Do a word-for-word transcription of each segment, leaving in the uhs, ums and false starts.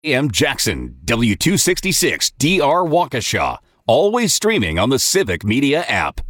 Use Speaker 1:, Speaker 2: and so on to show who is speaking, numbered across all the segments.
Speaker 1: A M Jackson, W two sixty-six D R Waukesha. Always streaming on the Civic Media app.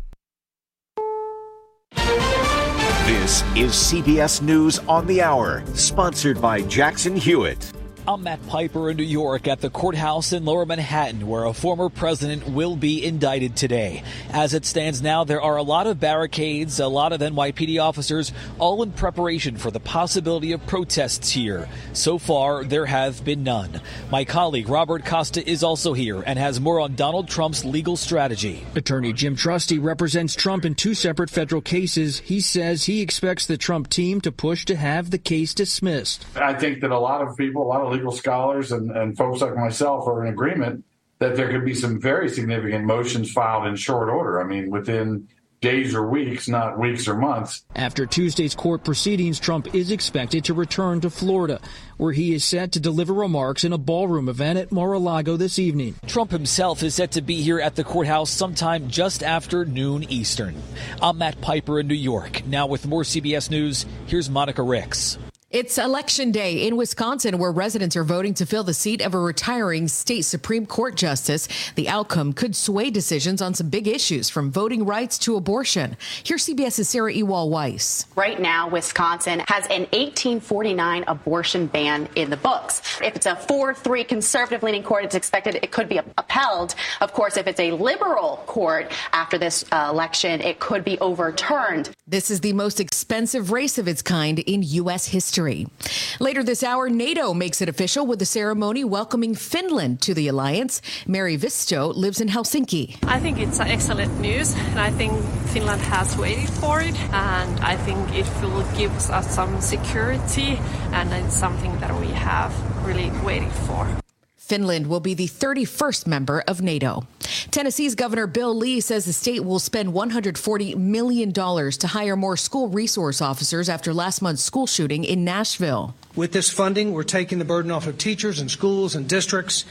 Speaker 2: This is C B S News on the Hour, sponsored by Jackson Hewitt.
Speaker 3: I'm Matt Piper in New York at the courthouse in Lower Manhattan, where a former president will be indicted today. As it stands now, there are a lot of barricades, a lot of N Y P D officers, all in preparation for the possibility of protests here. So far, there have been none. My colleague Robert Costa is also here and has more on Donald Trump's legal strategy.
Speaker 4: Attorney Jim Trusty represents Trump in two separate federal cases. He says he expects the Trump team to push to have the case dismissed.
Speaker 5: I think that a lot of people, a lot of legal scholars and, and folks like myself are in agreement that there could be some very significant motions filed in short order. I mean, within days or weeks, not weeks or months.
Speaker 4: After Tuesday's court proceedings, Trump is expected to return to Florida, where he is set to deliver remarks in a ballroom event at Mar-a-Lago this evening.
Speaker 3: Trump himself is set to be here at the courthouse sometime just after noon Eastern. I'm Matt Piper in New York. Now with more C B S News, here's Monica Ricks.
Speaker 6: It's Election Day in Wisconsin, where residents are voting to fill the seat of a retiring state Supreme Court justice. The outcome could sway decisions on some big issues, from voting rights to abortion. Here's CBS's Sarah Ewald-Weiss.
Speaker 7: Right now, Wisconsin has an eighteen forty-nine abortion ban in the books. If it's a four three conservative-leaning court, it's expected it could be upheld. Of course, if it's a liberal court after this uh, election, it could be overturned.
Speaker 6: This is the most expensive race of its kind in U S history. Later this hour, NATO makes it official with a ceremony welcoming Finland to the alliance. Mary Visto lives in Helsinki.
Speaker 8: I think it's excellent news, and I think Finland has waited for it, and I think it will give us some security, and it's something that we have really waited for.
Speaker 6: Finland will be the thirty-first member of NATO. Tennessee's Governor Bill Lee says the state will spend one hundred forty million dollars to hire more school resource officers after last month's school shooting in Nashville.
Speaker 9: With this funding, we're taking the burden off of teachers and schools and districts.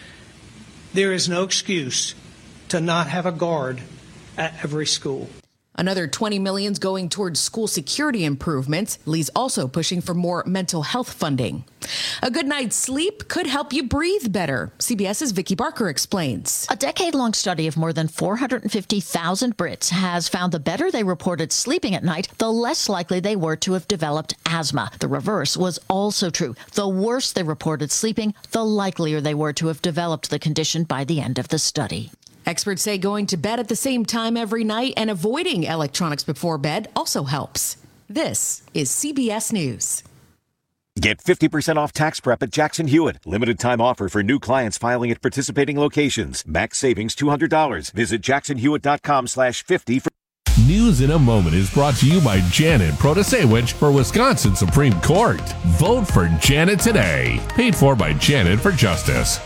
Speaker 9: There is no excuse to not have a guard at every school.
Speaker 6: Another twenty million dollars going towards school security improvements. Lee's also pushing for more mental health funding. A good night's sleep could help you breathe better. CBS's Vicki Barker explains.
Speaker 10: A decade-long study of more than four hundred fifty thousand Brits has found the better they reported sleeping at night, the less likely they were to have developed asthma. The reverse was also true. The worse they reported sleeping, the likelier they were to have developed the condition by the end of the study.
Speaker 6: Experts say going to bed at the same time every night and avoiding electronics before bed also helps. This is C B S News.
Speaker 2: Get fifty percent off tax prep at Jackson Hewitt. Limited time offer for new clients filing at participating locations. Max savings two hundred dollars. Visit jackson hewitt dot com slash fifty for
Speaker 11: News in a Moment is brought to you by Janet Protasewicz for Wisconsin Supreme Court. Vote for Janet today. Paid for by Janet for Justice.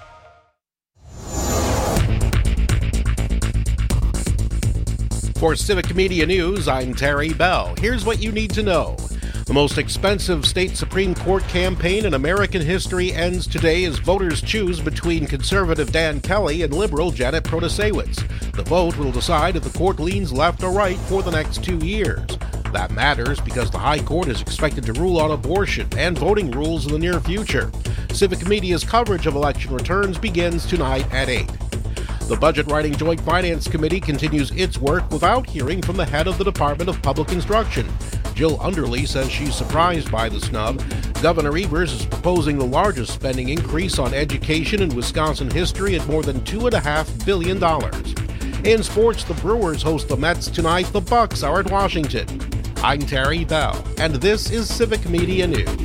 Speaker 12: For Civic Media News, I'm Terry Bell. Here's what you need to know. The most expensive state Supreme Court campaign in American history ends today as voters choose between conservative Dan Kelly and liberal Janet Protasewicz. The vote will decide if the court leans left or right for the next two years. That matters because the High Court is expected to rule on abortion and voting rules in the near future. Civic Media's coverage of election returns begins tonight at eight. The Budget Writing Joint Finance Committee continues its work without hearing from the head of the Department of Public Instruction. Jill Underly says she's surprised by the snub. Governor Evers is proposing the largest spending increase on education in Wisconsin history at more than two point five billion dollars. In sports, the Brewers host the Mets tonight. The Bucks are at Washington. I'm Terry Bell, and this is Civic Media News.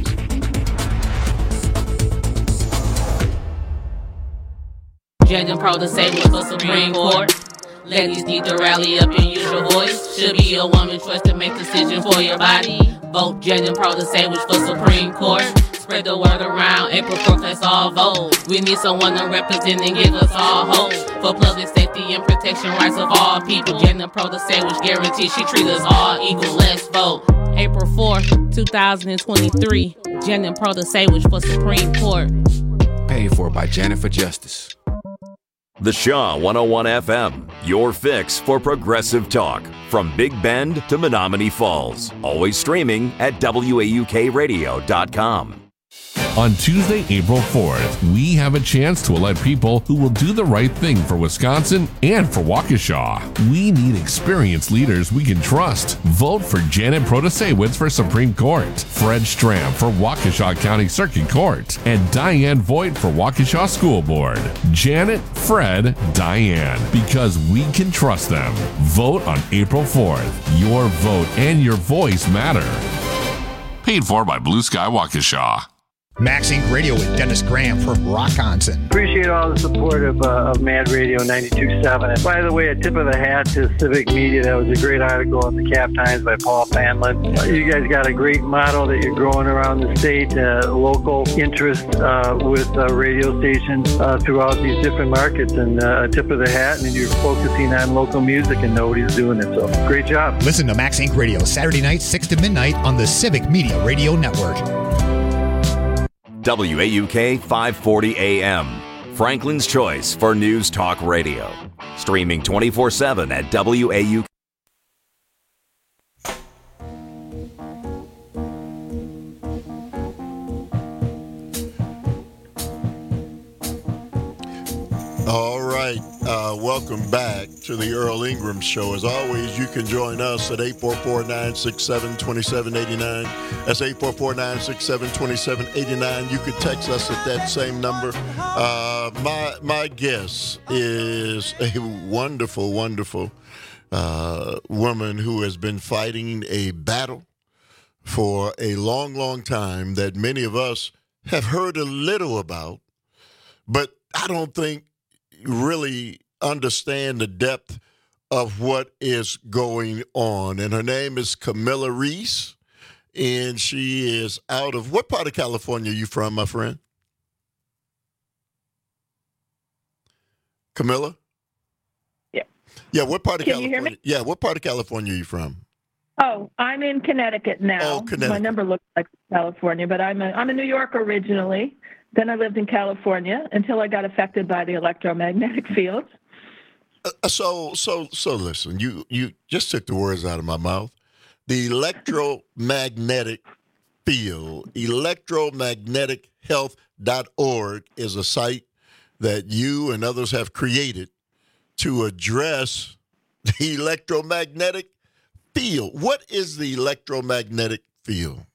Speaker 13: Janet Protasewicz for Supreme Court. Ladies need to rally up and use your voice. Should be a woman's choice to make decisions for your body. Vote Janet Protasewicz for Supreme Court. Spread the word around. April fourth, let's all vote. We need someone to represent and give us all hope. For public safety and protection rights of all people. Janet Protasewicz guarantees she treats us all equal. Let's vote. April fourth, twenty twenty-three. Janet Protasewicz for Supreme Court.
Speaker 14: Paid for by Janet for Justice.
Speaker 1: The Shaw one oh one F M, your fix for progressive talk. From Big Bend to Menominee Falls. Always streaming at W A U K radio dot com.
Speaker 11: On Tuesday, April fourth, we have a chance to elect people who will do the right thing for Wisconsin and for Waukesha. We need experienced leaders we can trust. Vote for Janet Protasewicz for Supreme Court, Fred Stram for Waukesha County Circuit Court, and Diane Voigt for Waukesha School Board. Janet, Fred, Diane, because we can trust them. Vote on April fourth. Your vote and your voice matter. Paid for by Blue Sky Waukesha.
Speaker 15: Max Inc Radio with Dennis Graham from Rockonson.
Speaker 16: Appreciate all the support of, uh, of Mad Radio ninety-two point seven. And by the way, a tip of the hat to Civic Media. That was a great article in the Cap Times by Paul Fanlin. Uh, you guys got a great model that you're growing around the state, uh, local interest uh, with uh, radio stations uh, throughout these different markets. And uh, a tip of the hat, and you're focusing on local music, and nobody's doing it. So great job.
Speaker 15: Listen to Max Inc Radio Saturday nights, six to midnight on the Civic Media Radio Network.
Speaker 1: W A U K five forty A M, Franklin's choice for News Talk Radio. Streaming twenty-four seven at W A U K.
Speaker 17: All right. Uh, welcome back to the Earl Ingram Show. As always, you can join us at eight four four, nine six seven, two seven eight nine. That's eight four four, nine six seven, two seven eight nine. You could text us at that same number. Uh, my my guest is a wonderful, wonderful uh, woman who has been fighting a battle for a long, long time that many of us have heard a little about, but I don't think really understand the depth of what is going on. And her name is Camilla Reese, and she is out of, what part of California are you from, my friend? Camilla?
Speaker 18: Yeah.
Speaker 17: Yeah, what part of
Speaker 18: Can
Speaker 17: California?
Speaker 18: you hear me?
Speaker 17: Yeah, what part of California are you from?
Speaker 18: Oh, I'm in Connecticut now.
Speaker 17: Oh, Connecticut.
Speaker 18: My number looks like California, but I'm a, I'm in New York originally. Then I lived in California until I got affected by the electromagnetic fields.
Speaker 17: Uh, so, so, so listen, you, you just took the words out of my mouth. The electromagnetic field, electromagnetic health dot org is a site that you and others have created to address the electromagnetic field. What is the electromagnetic field?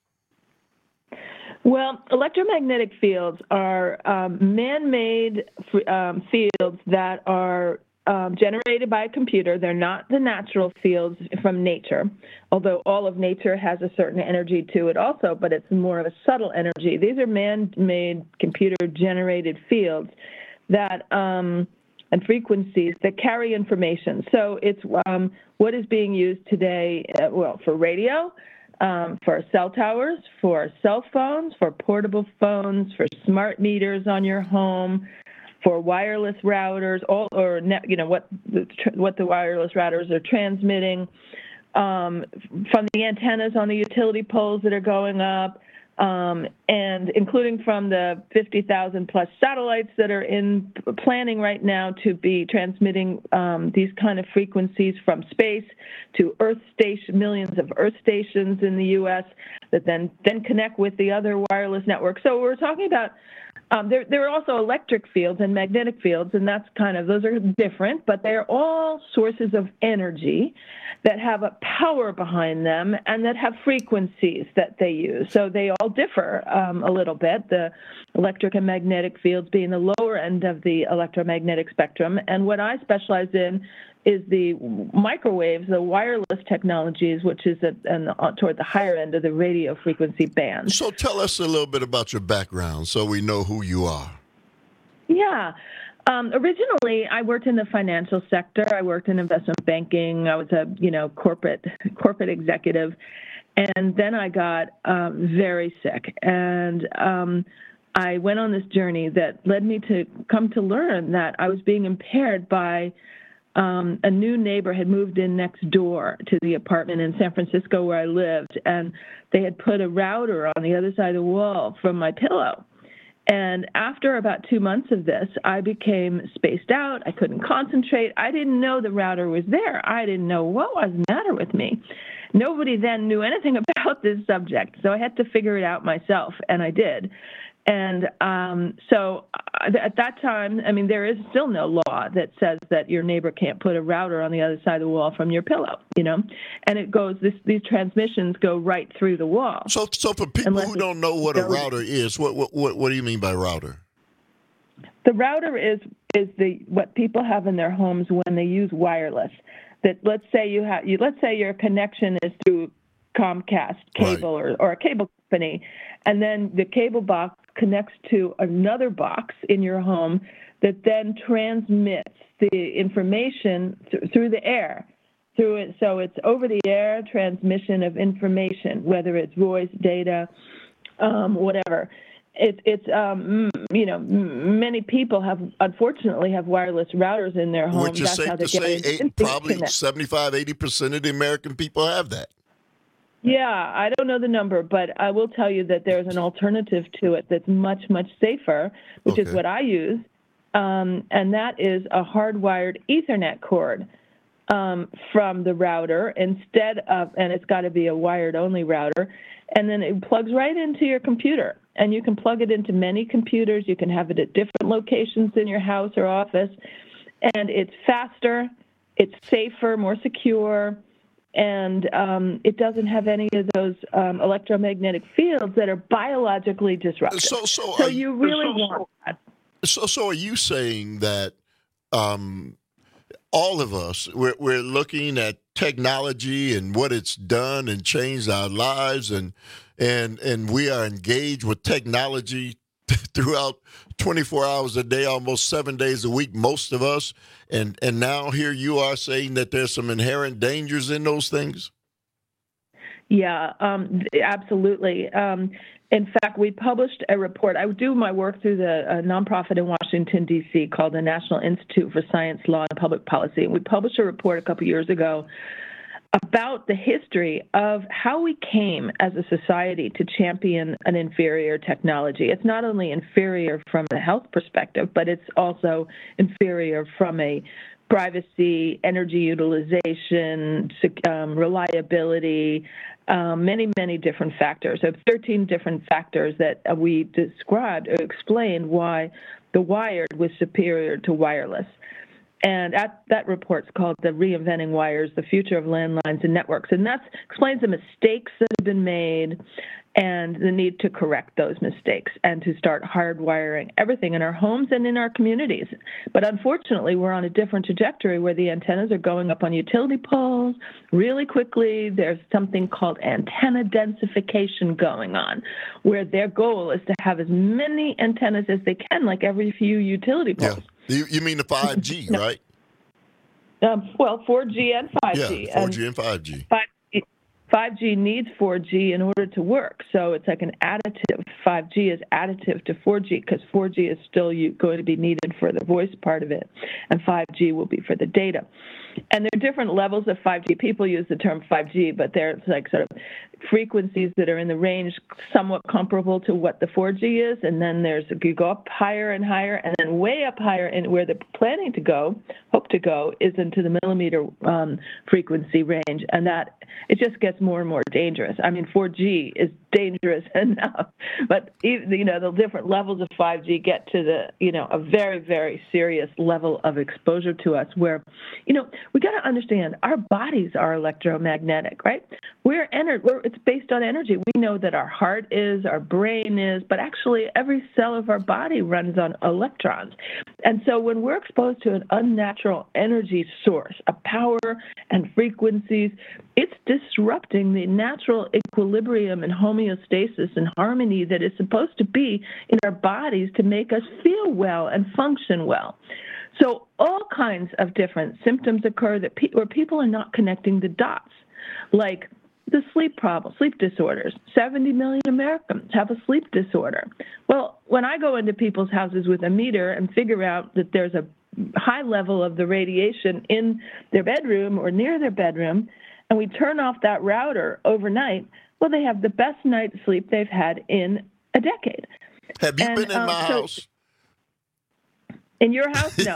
Speaker 18: Well, electromagnetic fields are um, man-made um, fields that are um, generated by a computer. They're not the natural fields from nature, although all of nature has a certain energy to it also, but it's more of a subtle energy. These are man-made, computer-generated fields that um, and frequencies that carry information. So it's um, what is being used today, uh, well, for radio, Um, for cell towers, for cell phones, for portable phones, for smart meters on your home, for wireless routers, all or net, you know what the, what the wireless routers are transmitting, um, from the antennas on the utility poles that are going up, um, and including from the fifty thousand plus satellites that are in planning right now to be transmitting um, these kind of frequencies from space to Earth station, millions of Earth stations in the U S that then then connect with the other wireless networks. So we're talking about um, there. There are also electric fields and magnetic fields, and that's kind of those are different, but they're all sources of energy that have a power behind them and that have frequencies that they use. So they all differ um, a little bit, the electric and magnetic fields being the lower end of the electromagnetic spectrum. And what I specialize in is the microwaves, the wireless technologies, which is at, and toward the higher end of the radio frequency band.
Speaker 17: So tell us a little bit about your background so we know who you are.
Speaker 18: Yeah. Um, originally, I worked in the financial sector. I worked in investment banking. I was a, you know, corporate corporate executive. And then I got um, very sick. And um, I went on this journey that led me to come to learn that I was being impaired by um, a new neighbor had moved in next door to the apartment in San Francisco where I lived. And they had put a router on the other side of the wall from my pillow. And after about two months of this, I became spaced out. I couldn't concentrate. I didn't know the router was there. I didn't know what was the matter with me. Nobody then knew anything about this subject, so I had to figure it out myself, and I did. And um, so at that time, I mean, there is still no law that says that your neighbor can't put a router on the other side of the wall from your pillow, you know, and it goes, this, these transmissions go right through the wall.
Speaker 17: So, so for people Unless who don't know what a router is, what, what, what, what do you mean by router?
Speaker 18: The router is, is the, what people have in their homes when they use wireless. That let's say you have, you, let's say your connection is through Comcast cable right. or, or a cable company, and then the cable box connects to another box in your home that then transmits the information th- through the air. Through it, so it's over-the-air transmission of information, whether it's voice, data, um, whatever. It, it's um, you know, many people have unfortunately have wireless routers in their homes.
Speaker 17: Which is
Speaker 18: That's
Speaker 17: safe
Speaker 18: how they
Speaker 17: to
Speaker 18: get
Speaker 17: say, eight, probably seventy-five, eighty percent of the American people have that.
Speaker 18: Yeah, I don't know the number, but I will tell you that there's an alternative to it that's much, much safer, which okay. is what I use, um, and that is a hardwired Ethernet cord um, from the router instead of, and it's got to be a wired-only router, and then it plugs right into your computer, and you can plug it into many computers. You can have it at different locations in your house or office, and it's faster, it's safer, more secure, and um, it doesn't have any of those um, electromagnetic fields that are biologically disruptive.
Speaker 17: So, so,
Speaker 18: so
Speaker 17: you,
Speaker 18: you really
Speaker 17: so,
Speaker 18: want that.
Speaker 17: So, so are you saying that um, all of us, we're, we're looking at technology and what it's done and changed our lives, and and and we are engaged with technology throughout twenty-four hours a day, almost seven days a week, most of us. And and now here you are saying that there's some inherent dangers in those things?
Speaker 18: Yeah, um, absolutely. Um, in fact, we published a report. I do my work through the uh, nonprofit in Washington, D C called the National Institute for Science, Law, and Public Policy. And we published a report a couple years ago about the history of how we came as a society to champion an inferior technology. It's not only inferior from a health perspective, but it's also inferior from a privacy, energy utilization, um, reliability, um, many, many different factors. So thirteen different factors that we described or explained why the wired was superior to wireless. And that, that report's called the Reinventing Wires, the Future of Landlines and Networks. And that explains the mistakes that have been made and the need to correct those mistakes and to start hardwiring everything in our homes and in our communities. But unfortunately, we're on a different trajectory where the antennas are going up on utility poles really quickly. There's something called antenna densification going on, where their goal is to have as many antennas as they can, like every few utility poles.
Speaker 17: Yeah. You, you mean the five G,
Speaker 18: no.
Speaker 17: right?
Speaker 18: Um, well, four G and five G.
Speaker 17: Yeah, four G and, and five G.
Speaker 18: five G needs four G in order to work, so it's like an additive. five G is additive to four G because four G is still going to be needed for the voice part of it, and five G will be for the data. And there are different levels of five G. People use the term five G, but there's like sort of frequencies that are in the range somewhat comparable to what the four G is, and then there's you go up higher and higher, and then way up higher, and where they're planning to go, hope to go, is into the millimeter um, frequency range, and that it just gets more and more dangerous. I mean, four G is dangerous enough, but even, you know, the different levels of five G get to the, you know, a very, very serious level of exposure to us where, you know, we got to understand our bodies are electromagnetic, right? We're, ener- we're it's based on energy. We know that our heart is, our brain is, but actually every cell of our body runs on electrons. And so when we're exposed to an unnatural energy source, a power and frequencies, it's disrupting the natural equilibrium and homeostasis and harmony that is supposed to be in our bodies to make us feel well and function well. So all kinds of different symptoms occur that pe- where people are not connecting the dots, like the sleep problem, sleep disorders. seventy million Americans have a sleep disorder. Well, when I go into people's houses with a meter and figure out that there's a high level of the radiation in their bedroom or near their bedroom, and we turn off that router overnight, well, they have the best night's sleep they've had in a decade.
Speaker 17: Have you
Speaker 18: and,
Speaker 17: been in
Speaker 18: um,
Speaker 17: my
Speaker 18: so,
Speaker 17: house?
Speaker 18: In your house? No.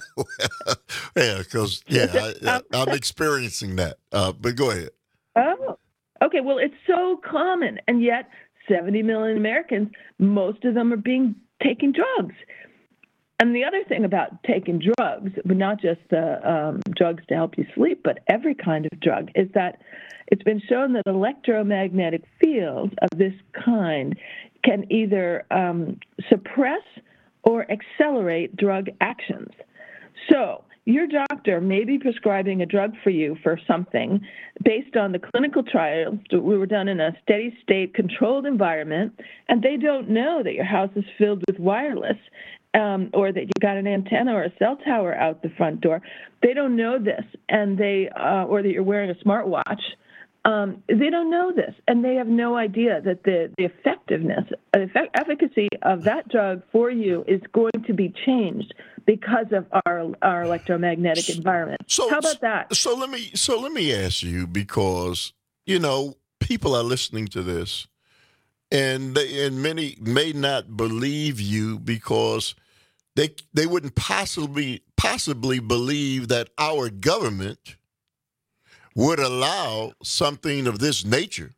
Speaker 17: yeah, because, yeah, yeah I, I, I'm experiencing that. Uh, but go ahead.
Speaker 18: Oh, okay. Well, it's so common, and yet seventy million Americans, most of them are being taking drugs. And the other thing about taking drugs, but not just the um, drugs to help you sleep, but every kind of drug, is that it's been shown that electromagnetic fields of this kind can either um, suppress or accelerate drug actions. So your doctor may be prescribing a drug for you for something based on the clinical trials that were done in a steady state controlled environment, and they don't know that your house is filled with wireless, um, or that you got an antenna or a cell tower out the front door. They don't know this, and they uh, or that you're wearing a smartwatch. Um, they don't know this, and they have no idea that the, the effectiveness, the effect, efficacy of that drug for you is going to be changed because of our our electromagnetic environment.
Speaker 17: So,
Speaker 18: how about that?
Speaker 17: So let me so let me ask you, because you know people are listening to this, and they, and many may not believe you because they they wouldn't possibly possibly believe that our government would allow something of this nature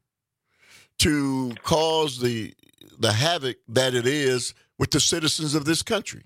Speaker 17: to cause the the havoc that it is with the citizens of this country.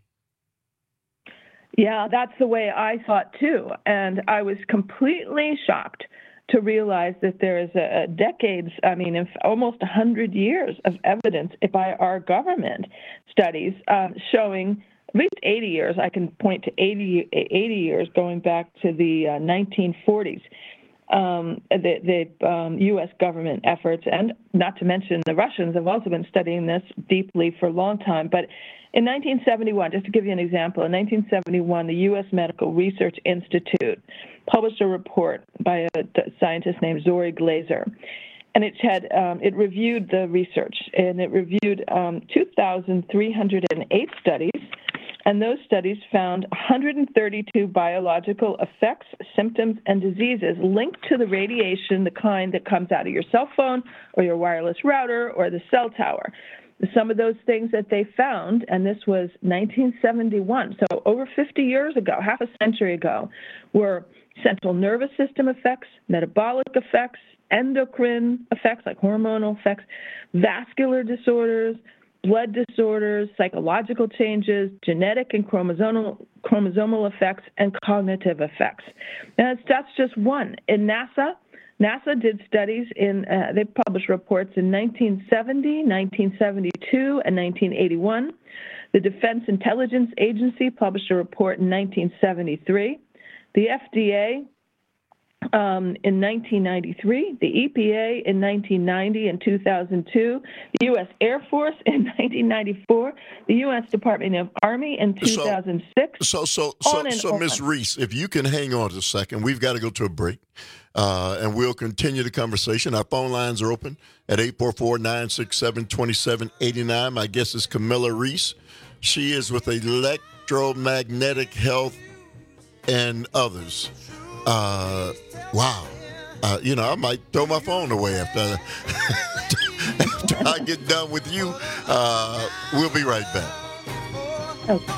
Speaker 18: Yeah, that's the way I thought too. And I was completely shocked to realize that there is a, a decades, I mean, if almost one hundred years of evidence by our government studies uh, showing at least eighty years. I can point to eighty, eighty years going back to the uh, nineteen forties. Um, the, the um, U S government efforts, and not to mention the Russians have also been studying this deeply for a long time. But in nineteen seventy-one, just to give you an example, in nineteen seventy-one, the U S Medical Research Institute published a report by a scientist named Zori Glaser. And it had um, it reviewed the research, and it reviewed um, two thousand three hundred eight studies. And those studies found one hundred thirty-two biological effects, symptoms, and diseases linked to the radiation, the kind that comes out of your cell phone or your wireless router or the cell tower. Some of those things that they found, and this was nineteen seventy-one, so over fifty years ago, half a century ago, were central nervous system effects, metabolic effects, endocrine effects like hormonal effects, vascular disorders, blood disorders, psychological changes, genetic and chromosomal chromosomal effects, and cognitive effects. And that's, that's just one. In NASA, NASA did studies in, uh, they published reports in nineteen seventy, nineteen seventy-two, and nineteen eighty-one. The Defense Intelligence Agency published a report in nineteen seventy-three. The F D A Um, in nineteen ninety-three, the E P A in nineteen ninety and two thousand two, the U S Air Force in nineteen ninety-four, the U S Department of Army in two thousand six.
Speaker 17: So, so, so, so, so Miz Reese, if you can hang on just a second, we've got to go to a break, uh, and we'll continue the conversation. Our phone lines are open at eight four four, nine six seven, two seven eight nine. My guest is Camilla Reese. She is with Electromagnetic Health and others. Uh, wow. Uh, you know, I might throw my phone away after, after I get done with you. Uh, we'll be right back.
Speaker 18: Okay.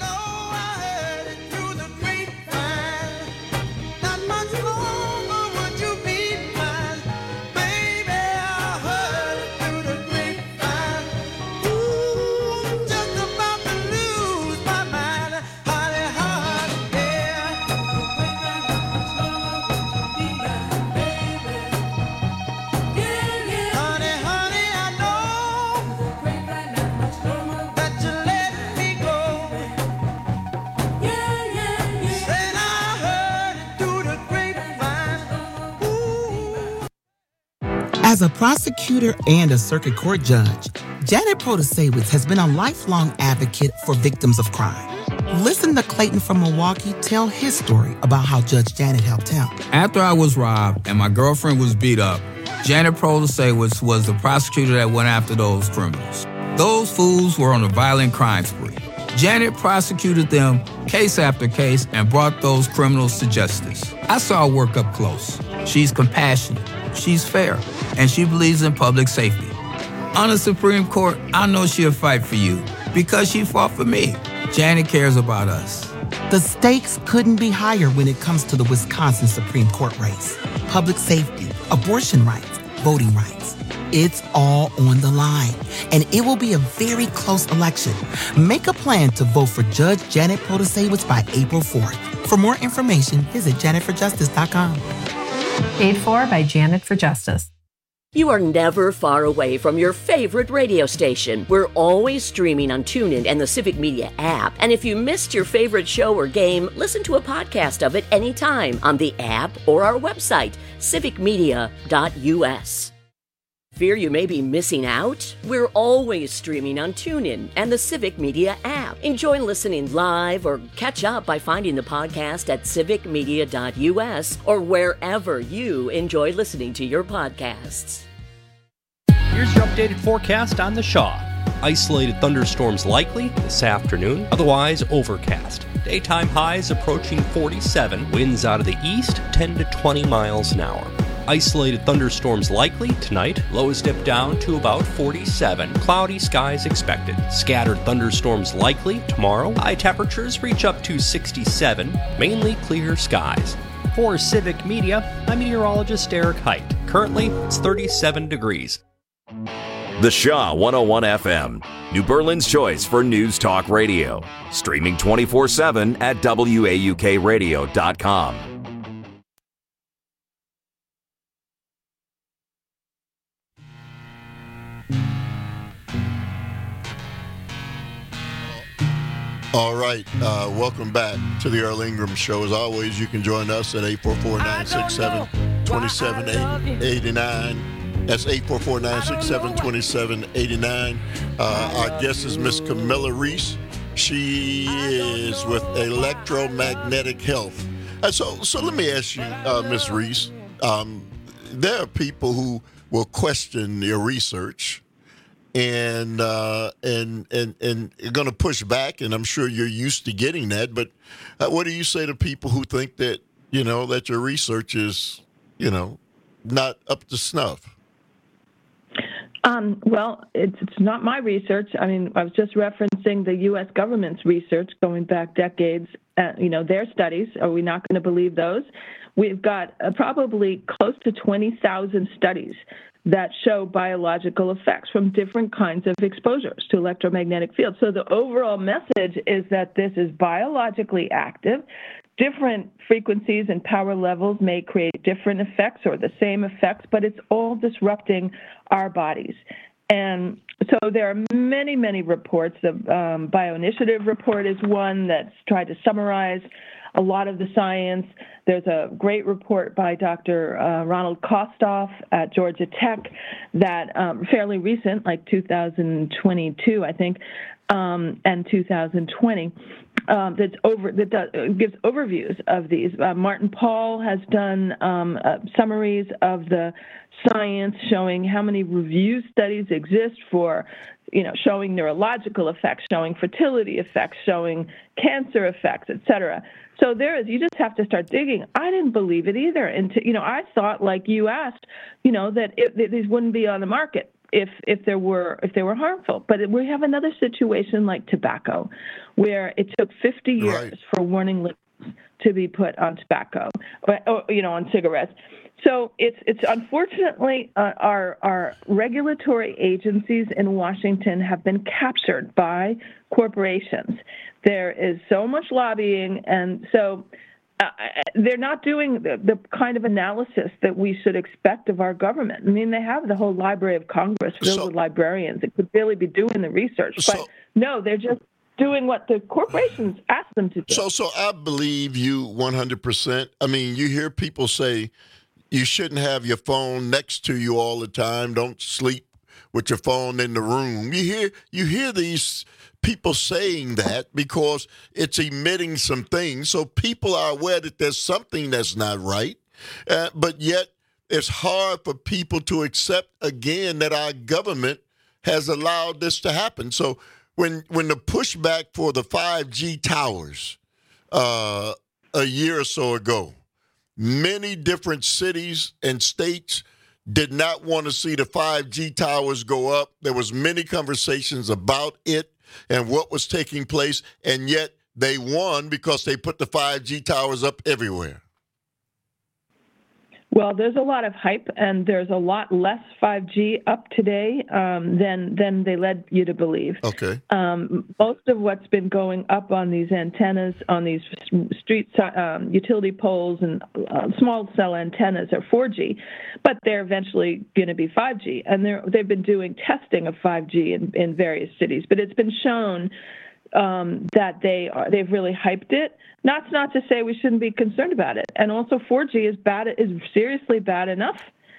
Speaker 19: As a prosecutor and a circuit court judge, Janet Protasewicz has been a lifelong advocate for victims of crime. Listen to Clayton from Milwaukee tell his story about how Judge Janet helped him.
Speaker 20: After I was robbed and my girlfriend was beat up, Janet Protasewicz was the prosecutor that went after those criminals. Those fools were on a violent crime spree. Janet prosecuted them case after case and brought those criminals to justice. I saw her work up close. She's compassionate, she's fair, and she believes in public safety. On the Supreme Court, I know she'll fight for you because she fought for me. Janet cares about us.
Speaker 19: The stakes couldn't be higher when it comes to the Wisconsin Supreme Court race. Public safety, abortion rights, voting rights. It's all on the line, and it will be a very close election. Make a plan to vote for Judge Janet Protasewicz by April fourth. For more information, visit janet for justice dot com.
Speaker 21: Paid for by Janet for Justice.
Speaker 22: You are never far away from your favorite radio station. We're always streaming on TuneIn and the Civic Media app. And if you missed your favorite show or game, listen to a podcast of it anytime on the app or our website, civic media dot u s. Fear you may be missing out? We're always streaming on TuneIn and the Civic Media app. Enjoy listening live or catch up by finding the podcast at civic media dot u s or wherever you enjoy listening to your podcasts.
Speaker 23: Here's your updated forecast on the Shaw. Isolated thunderstorms likely this afternoon, otherwise overcast. Daytime highs approaching forty-seven, winds out of the east ten to twenty miles an hour. Isolated thunderstorms likely tonight, lows dip down to about forty-seven, cloudy skies expected. Scattered thunderstorms likely tomorrow, high temperatures reach up to sixty-seven, mainly clear skies. For Civic Media, I'm meteorologist Eric Height. Currently, it's thirty-seven degrees.
Speaker 1: The Shaw one oh one F M, New Berlin's choice for news talk radio. Streaming twenty-four seven at W A U K radio dot com.
Speaker 17: All right, uh, welcome back to the Earl Ingram Show. As always, you can join us at eight four four, nine six seven, two seven eight nine. That's eight four four, nine six seven, two seven eight nine. Uh, our guest is Miss Camilla Reese. She is with Electromagnetic Health. And so, so let me ask you, uh, Miss Reese, um, there are people who will question your research and uh, and and and you're going to push back, and I'm sure you're used to getting that. But uh, what do you say to people who think that, you know, that your research is, you know, not up to snuff?
Speaker 18: Um, well, it's, it's not my research. I mean, I was just referencing the U S government's research going back decades. Uh, you know, their studies. Are we not going to believe those? We've got uh, probably close to twenty thousand studies that show biological effects from different kinds of exposures to electromagnetic fields. So the overall message is that this is biologically active. Different frequencies and power levels may create different effects or the same effects, but it's all disrupting our bodies. And so there are many, many reports. The um, BioInitiative report is one that's tried to summarize a lot of the science. There's a great report by Doctor Uh, Ronald Kostoff at Georgia Tech that um, fairly recent, like two thousand twenty-two, I think, um, and two thousand twenty. Um, that's over that does, gives overviews of these. Uh, Martin Paul has done um, uh, summaries of the science showing how many review studies exist for, you know, showing neurological effects, showing fertility effects, showing cancer effects, et cetera. So there is, you just have to start digging. I didn't believe it either. And, to, you know, I thought, like you asked, you know, that, it, that these wouldn't be on the market if if there were if they were harmful. But we have another situation like tobacco, where it took fifty years right. for warning labels to be put on tobacco, or, or you know, on cigarettes. So it's it's unfortunately uh, our our regulatory agencies in Washington have been captured by corporations. There is so much lobbying, and so uh, they're not doing the, the kind of analysis that we should expect of our government. I mean, they have the whole Library of Congress filled so, with librarians that could really be doing the research, so, but no, they're just doing what the corporations ask them to do.
Speaker 17: So, so I believe you one hundred percent. I mean, you hear people say you shouldn't have your phone next to you all the time. Don't sleep with your phone in the room. You hear you hear these people saying that because it's emitting some things. So people are aware that there's something that's not right. Uh, but yet it's hard for people to accept, again, that our government has allowed this to happen. So when when the pushback for the five G towers uh, a year or so ago, many different cities and states did not want to see the five G towers go up. There was many conversations about it and what was taking place, and yet they won because they put the five G towers up everywhere.
Speaker 18: Well, there's a lot of hype, and there's a lot less five G up today um, than than they led you to believe.
Speaker 17: Okay.
Speaker 18: Um, most of what's been going up on these antennas, on these street um, utility poles and uh, small cell antennas are four G, but they're eventually going to be five G. And they're, they've been doing testing of five G in, in various cities, but it's been shown um, that they are, they've really hyped it. Not not to say we shouldn't be concerned about it. And also four G is bad is seriously bad enough.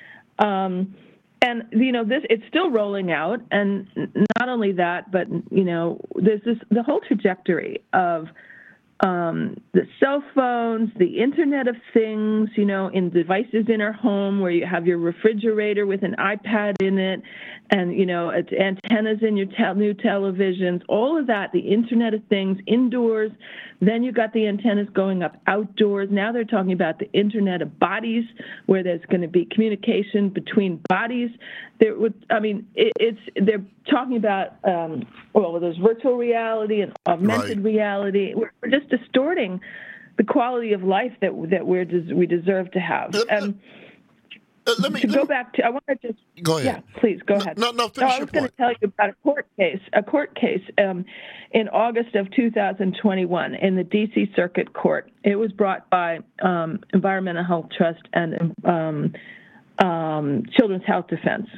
Speaker 18: Um, and you know this it's still rolling out, and not only that, but you know there's this the whole trajectory of um, the cell phones, the Internet of Things, you know, in devices in our home where you have your refrigerator with an iPad in it, and, you know, it's antennas in your te- new televisions, all of that, the Internet of Things indoors. Then you got the antennas going up outdoors. Now they're talking about the Internet of Bodies, where there's going to be communication between bodies. There would, I mean, it, it's they're talking about, um, well, there's virtual reality and augmented right. reality. We're, we're just distorting the quality of life that that we're des- we deserve to have.
Speaker 17: Uh,
Speaker 18: and
Speaker 17: uh, let me
Speaker 18: to go
Speaker 17: me,
Speaker 18: back to, I want to just
Speaker 17: go ahead.
Speaker 18: Yeah, please go
Speaker 17: no,
Speaker 18: ahead.
Speaker 17: No, no, finish
Speaker 18: no I
Speaker 17: your
Speaker 18: was going
Speaker 17: point.
Speaker 18: to tell you about a court case. A court case um, in August of two thousand twenty-one in the D C Circuit Court. It was brought by um, Environmental Health Trust and um, um, Children's Health Defense,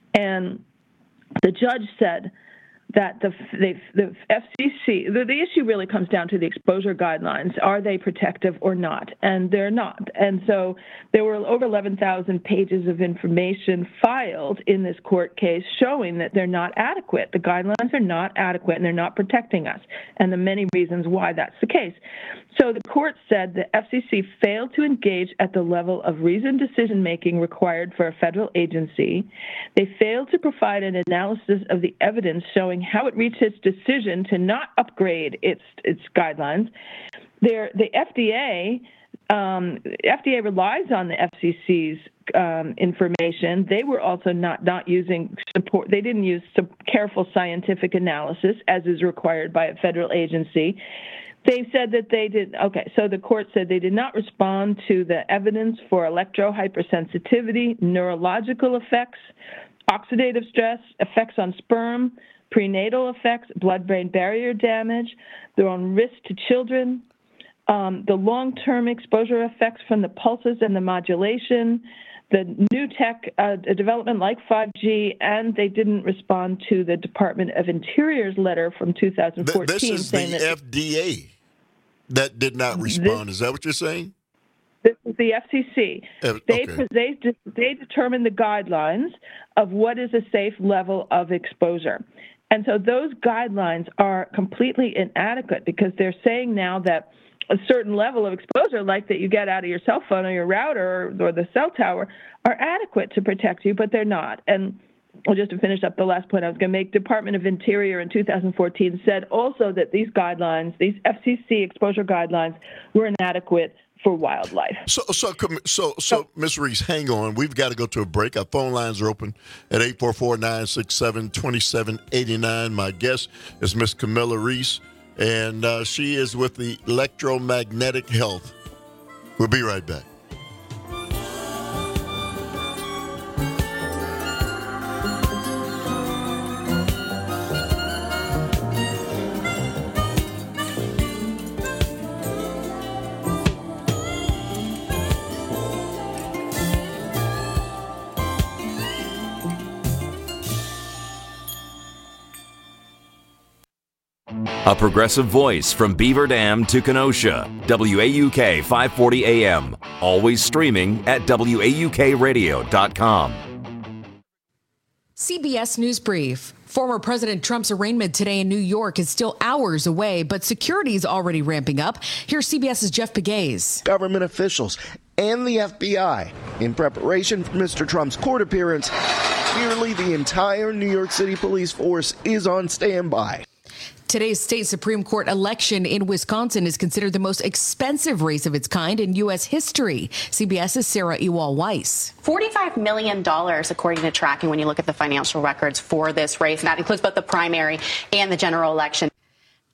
Speaker 18: and the judge said that the the, the F C C, the, the issue really comes down to the exposure guidelines. Are they protective or not? And they're not. And so there were over eleven thousand pages of information filed in this court case showing that they're not adequate. The guidelines are not adequate, and they're not protecting us, and the many reasons why that's the case. So the court said the F C C failed to engage at the level of reasoned decision-making required for a federal agency. They failed to provide an analysis of the evidence showing how it reached its decision to not upgrade its its guidelines. There, the F D A, um, F D A relies on the F C C's um, information. They were also not not using support. They didn't use some careful scientific analysis as is required by a federal agency. They said that they did, okay, so the court said they did not respond to the evidence for electrohypersensitivity, neurological effects, oxidative stress, effects on sperm, prenatal effects, blood-brain barrier damage, their own risk to children, um, the long-term exposure effects from the pulses and the modulation, the new tech uh, development like five G, and they didn't respond to the Department of Interior's letter from two thousand fourteen.
Speaker 17: This is
Speaker 18: saying
Speaker 17: the
Speaker 18: that
Speaker 17: F D A that did not respond. This, is that what you're saying?
Speaker 18: This is the F C C.
Speaker 17: F-
Speaker 18: they,
Speaker 17: okay.
Speaker 18: they, they determine the guidelines of what is a safe level of exposure. And so those guidelines are completely inadequate because they're saying now that a certain level of exposure, like that you get out of your cell phone or your router or, or the cell tower, are adequate to protect you, but they're not. And well, just to finish up the last point I was going to make, Department of Interior in two thousand fourteen said also that these guidelines, these F C C exposure guidelines, were inadequate for wildlife.
Speaker 17: So, so, so, so, Miz Reese, hang on. We've got to go to a break. Our phone lines are open at eight four four, nine six seven, two seven eight nine. My guest is Miss Camilla Reese, and uh, she is with the Electromagnetic Health. We'll be right back.
Speaker 1: A progressive voice from Beaver Dam to Kenosha. W A U K five forty A M. Always streaming at W A U K radio dot com.
Speaker 6: C B S News Brief. Former President Trump's arraignment today in New York is still hours away, but security is already ramping up. Here's CBS's Jeff Pegues.
Speaker 3: Government officials and the F B I in preparation for Mister Trump's court appearance. Nearly the entire New York City police force is on standby.
Speaker 6: Today's state Supreme Court election in Wisconsin is considered the most expensive race of its kind in U S history. CBS's Sarah Ewall-Weiss.
Speaker 7: forty-five million dollars, according to tracking, when you look at the financial records for this race. And that includes both the primary and the general election.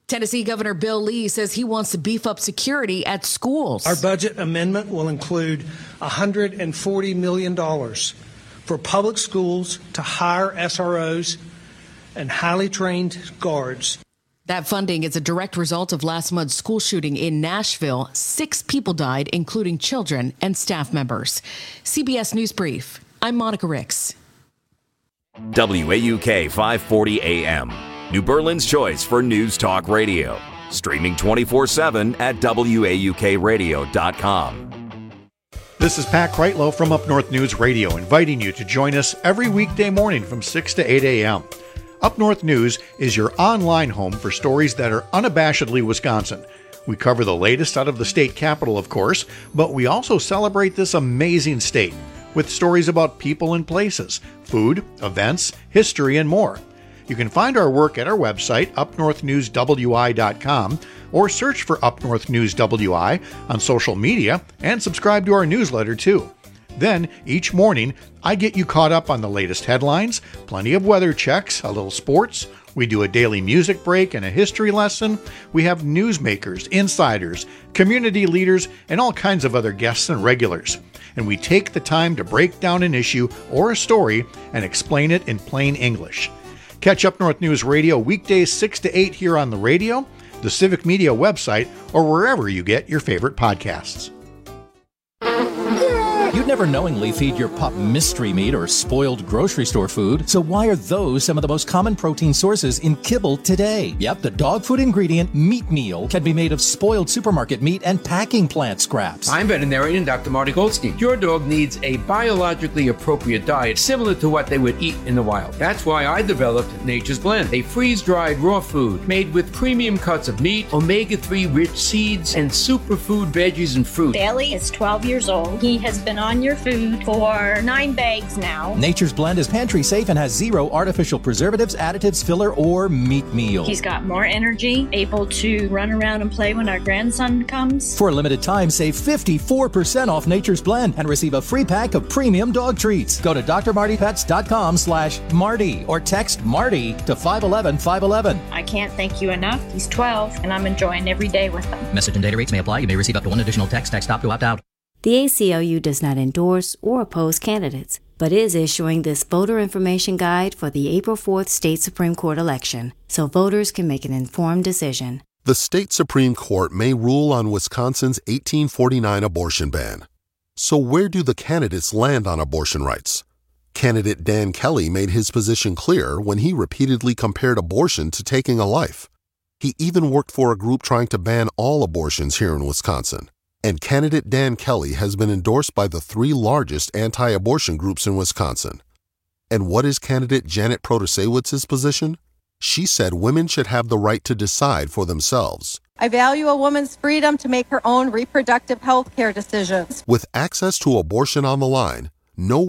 Speaker 6: Tennessee Governor Bill Lee says he wants to beef up security at schools.
Speaker 9: Our budget amendment will include one hundred forty million dollars for public schools to hire S R Os and highly trained guards.
Speaker 6: That funding is a direct result of last month's school shooting in Nashville. Six people died, including children and staff members. C B S News Brief. I'm Monica Ricks.
Speaker 1: W A U K five forty A M. New Berlin's choice for News Talk Radio. Streaming twenty-four seven at W A U K radio dot com.
Speaker 4: This is Pat Kreitlow from Up North News Radio, inviting you to join us every weekday morning from six to eight a.m. Up North News is your online home for stories that are unabashedly Wisconsin. We cover the latest out of the state capital, of course, but we also celebrate this amazing state with stories about people and places, food, events, history, and more. You can find our work at our website, up north news w i dot com, or search for Up North News W I on social media and subscribe to our newsletter too. Then, each morning, I get you caught up on the latest headlines, plenty of weather checks, a little sports. We do a daily music break and a history lesson. We have newsmakers, insiders, community leaders, and all kinds of other guests and regulars. And we take the time to break down an issue or a story and explain it in plain English. Catch Up North News Radio weekdays six to eight here on the radio, the Civic Media website, or wherever you get your favorite podcasts.
Speaker 5: You'd never knowingly feed your pup mystery meat or spoiled grocery store food, so why are those some of the most common protein sources in kibble today? Yep, the dog food ingredient meat meal can be made of spoiled supermarket meat and packing plant scraps.
Speaker 8: I'm veterinarian Doctor Marty Goldstein. Your dog needs a biologically appropriate diet similar to what they would eat in the wild. That's why I developed Nature's Blend, a freeze-dried raw food made with premium cuts of meat, omega three rich seeds, and superfood veggies and fruit.
Speaker 24: Bailey is twelve years old. He has been on your food for nine bags now.
Speaker 5: Nature's Blend is pantry safe and has zero artificial preservatives, additives, filler, or meat meal.
Speaker 24: He's got more energy, able to run around and play when our grandson comes.
Speaker 5: For a limited time, save fifty-four percent off Nature's Blend and receive a free pack of premium dog treats. Go to d r marty pets dot com slash Marty or text Marty to five one one five one one.
Speaker 24: I can't thank you enough. He's twelve and I'm enjoying every day with him.
Speaker 5: Message and data rates may apply. You may receive up to one additional text. Text stop to opt out.
Speaker 25: The A C L U does not endorse or oppose candidates, but is issuing this voter information guide for the April fourth state Supreme Court election, so voters can make an informed decision.
Speaker 26: The state Supreme Court may rule on Wisconsin's eighteen forty-nine abortion ban. So where do the candidates land on abortion rights? Candidate Dan Kelly made his position clear when he repeatedly compared abortion to taking a life. He even worked for a group trying to ban all abortions here in Wisconsin. And candidate Dan Kelly has been endorsed by the three largest anti-abortion groups in Wisconsin. And what is candidate Janet Protasewitz's position? She said women should have the right to decide for themselves.
Speaker 27: I value a woman's freedom to make her own reproductive health care decisions.
Speaker 26: With access to abortion on the line, no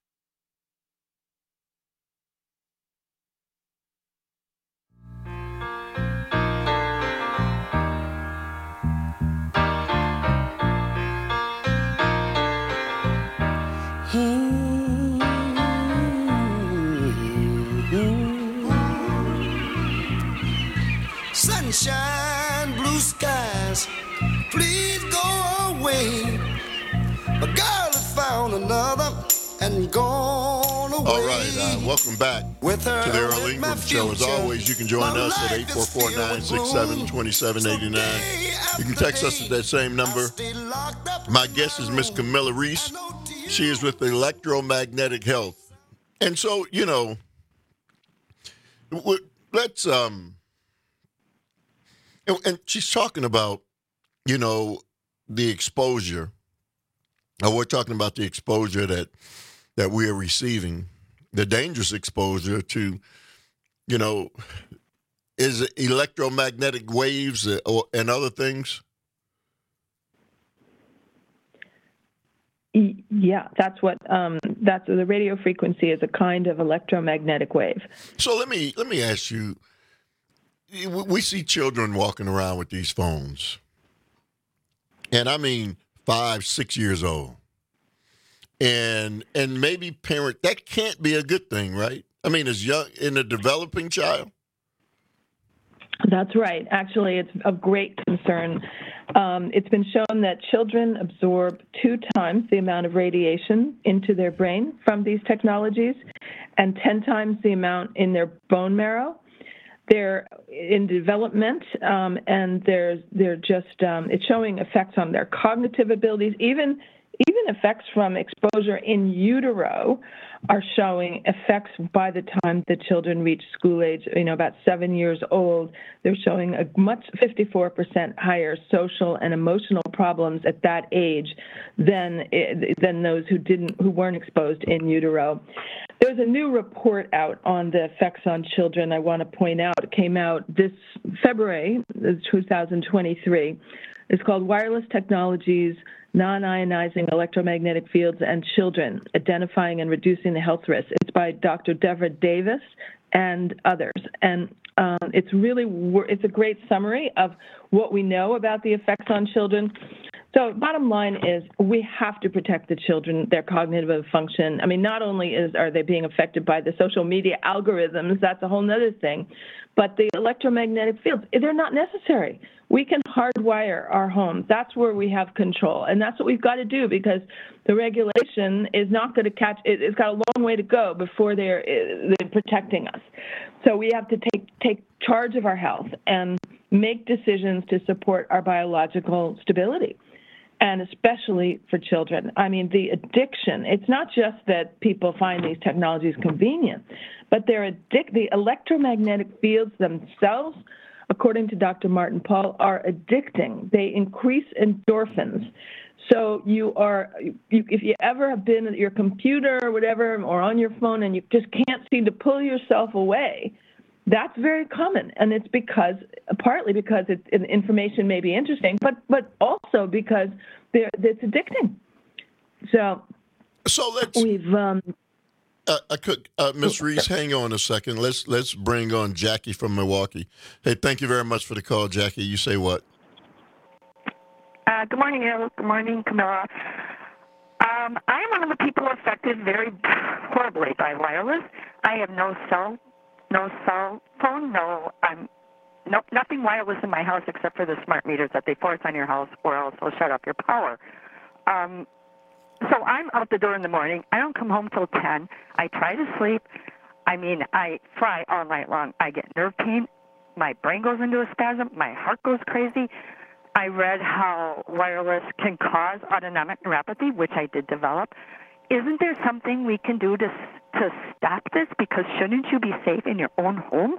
Speaker 28: Sunshine, blue skies, please go away. A girl has found another and gone away.
Speaker 17: All right, uh, welcome back
Speaker 28: with her,
Speaker 17: to the Earl Ingram Show. As always, you can join us at eight four four, nine six seven, two seven eight nine. You can text us at that same number. My guest is Miss Camilla Reese. She is with Electromagnetic Health. And so, you know, let's... um. And she's talking about, you know, the exposure. Or we're talking about the exposure that that we are receiving, the dangerous exposure to, you know, is it electromagnetic waves or, and other things?
Speaker 18: Yeah, that's what um, that's the radio frequency is a kind of electromagnetic wave.
Speaker 17: So let me let me ask you. We see children walking around with these phones, and I mean five, six years old, and and maybe parent. That can't be a good thing, right? I mean, as young in a developing child.
Speaker 18: That's right. Actually, it's of great concern. Um, it's been shown that children absorb two times the amount of radiation into their brain from these technologies and ten times the amount in their bone marrow. They're in development, um, and they're, they're just, um, it's showing effects on their cognitive abilities, even Even effects from exposure in utero are showing effects by the time the children reach school age, you know, about seven years old. They're showing a much fifty-four percent higher social and emotional problems at that age than than those who didn't, who weren't exposed in utero. There's a new report out on the effects on children I want to point out. It came out this February, two thousand twenty-three. It's called Wireless Technologies, Non-Ionizing Electromagnetic Fields and Children, Identifying and Reducing the Health Risks. It's by Doctor Deborah Davis and others. And um, it's really, it's a great summary of what we know about the effects on children. So bottom line is we have to protect the children, their cognitive function. I mean, not only is are they being affected by the social media algorithms, that's a whole other thing, but the electromagnetic fields, they're not necessary. We can hardwire our homes. That's where we have control. And that's what we've got to do, because the regulation is not going to catch, it's got a long way to go before they're, they're protecting us. So we have to take, take charge of our health and make decisions to support our biological stability, and especially for children. I mean, the addiction, it's not just that people find these technologies convenient, but they're addic- the electromagnetic fields themselves, according to Doctor Martin Pall, are addicting. They increase endorphins. So you are, you, if you ever have been at your computer or whatever, or on your phone, and you just can't seem to pull yourself away, that's very common, and it's because, partly because it's, information may be interesting, but but also because they're, it's addicting. So,
Speaker 17: so let's.
Speaker 18: We've. Um,
Speaker 17: uh, I could, uh, Miz Reese, hang on a second. Let's let's bring on Jackie from Milwaukee. Hey, thank you very much for the call, Jackie. You say what?
Speaker 2: Uh, good morning, Al. Good morning, Camilla. Um, I'm one of the people affected very horribly by wireless. I have no cell. No cell phone, no, I'm, no, nothing wireless in my house except for the smart meters that they force on your house, or else they'll shut off your power. Um, so I'm out the door in the morning. I don't come home till ten. I try to sleep. I mean, I fry all night long. I get nerve pain. My brain goes into a spasm. My heart goes crazy. I read how wireless can cause autonomic neuropathy, which I did develop. Isn't there something we can do to to stop this? Because shouldn't you be safe in your own home?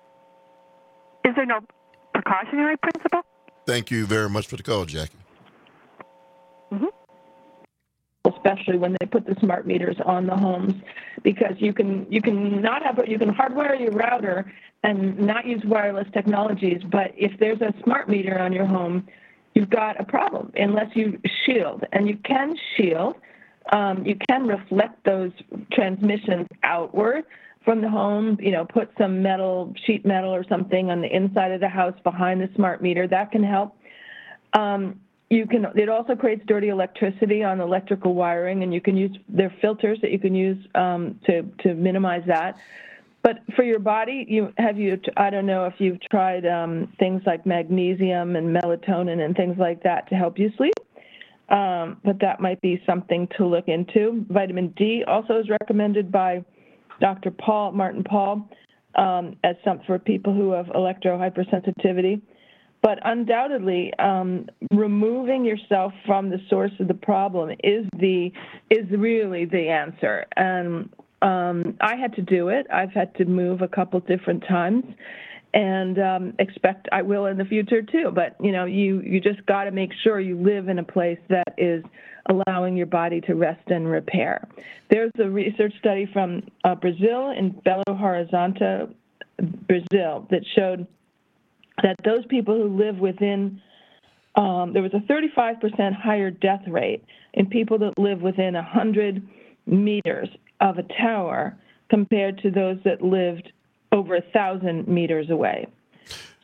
Speaker 2: Is there no precautionary principle?
Speaker 17: Thank you very much for the call, Jackie.
Speaker 18: Mm-hmm. Especially when they put the smart meters on the homes, because you can you can not have you can hardwire your router and not use wireless technologies, but if there's a smart meter on your home, you've got a problem unless you shield, and you can shield. Um, you can reflect those transmissions outward from the home, you know, put some metal, sheet metal or something on the inside of the house behind the smart meter. That can help. Um, you can. It also creates dirty electricity on electrical wiring, and you can use, there are filters that you can use um, to, to minimize that. But for your body, you have you, I don't know if you've tried um, things like magnesium and melatonin and things like that to help you sleep. Um, but that might be something to look into. Vitamin D also is recommended by Doctor Paul, Martin Pall, um, as some for people who have electrohypersensitivity. But undoubtedly, um, removing yourself from the source of the problem is the is really the answer. And um, I had to do it. I've had to move a couple different times. And um, expect I will in the future too. But you know, you you just got to make sure you live in a place that is allowing your body to rest and repair. There's a research study from uh, Brazil in Belo Horizonte, Brazil, that showed that those people who live within um, there was a thirty-five percent higher death rate in people that live within one hundred meters of a tower compared to those that lived over a thousand meters away.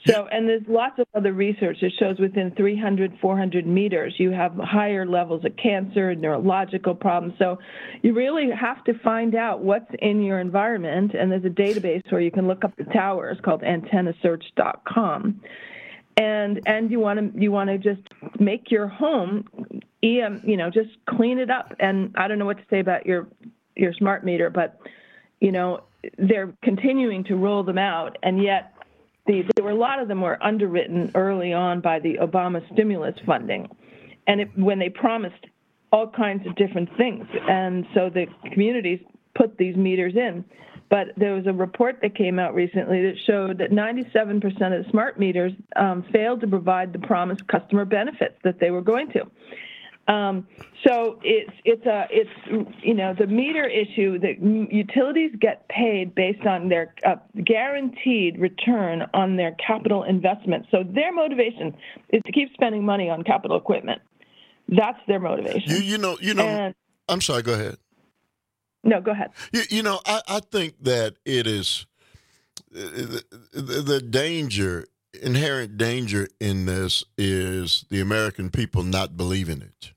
Speaker 18: So, and there's lots of other research that shows within three hundred, four hundred meters, you have higher levels of cancer, neurological problems. So you really have to find out what's in your environment, and there's a database where you can look up the towers called antenna search dot com. And and you want to you want to just make your home, you know, just clean it up. And I don't know what to say about your your smart meter, but, you know, they're continuing to roll them out, and yet The, there were a lot of them were underwritten early on by the Obama stimulus funding, and it, when they promised all kinds of different things, and so the communities put these meters in. But there was a report that came out recently that showed that ninety-seven percent of the smart meters um, failed to provide the promised customer benefits that they were going to. Um, so it's it's a it's you know the meter issue that utilities get paid based on their uh, guaranteed return on their capital investment. So their motivation is to keep spending money on capital equipment. That's their motivation.
Speaker 17: You you know you know.
Speaker 18: And,
Speaker 17: I'm sorry. Go ahead.
Speaker 18: No, go ahead.
Speaker 17: You, you know I, I think that it is the, the, the danger. Inherent danger in this is the American people not believing it.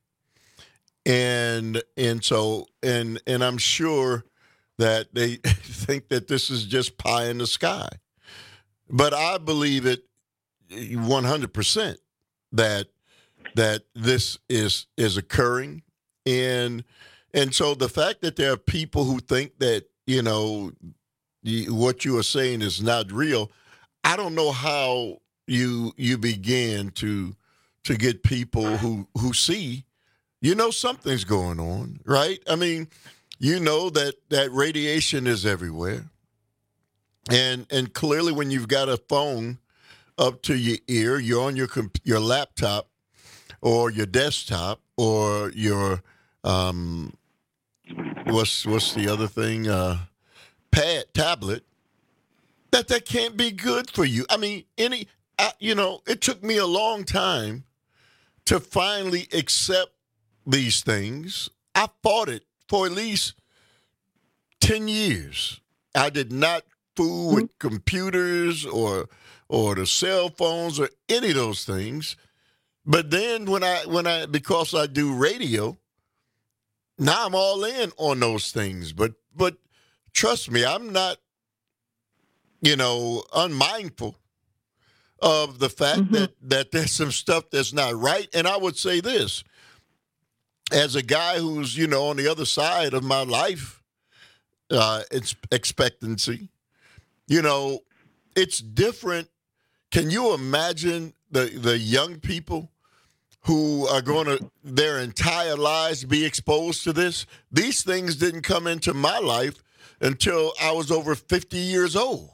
Speaker 17: And and so and and I'm sure that they think that this is just pie in the sky. But I believe it one hundred percent that that this is is occurring. And and so the fact that there are people who think that, you know, what you are saying is not real, I don't know how you you begin to to get people who, who see, you know, something's going on, right? I mean, you know that, that radiation is everywhere. And and clearly when you've got a phone up to your ear, you're on your your laptop or your desktop or your, um, what's, what's the other thing, uh, pad, tablet, that that can't be good for you. I mean, any, I, you know, it took me a long time to finally accept these things. I fought it for at least ten years. I did not fool with computers or or the cell phones or any of those things. But then when I when I because I do radio, now I'm all in on those things. But but trust me, I'm not, you know, unmindful of the fact mm-hmm. that, that there's some stuff that's not right. And I would say this, as a guy who's, you know, on the other side of my life uh, it's expectancy, you know, it's different. Can you imagine the, the young people who are going to their entire lives be exposed to this? These things didn't come into my life until I was over fifty years old.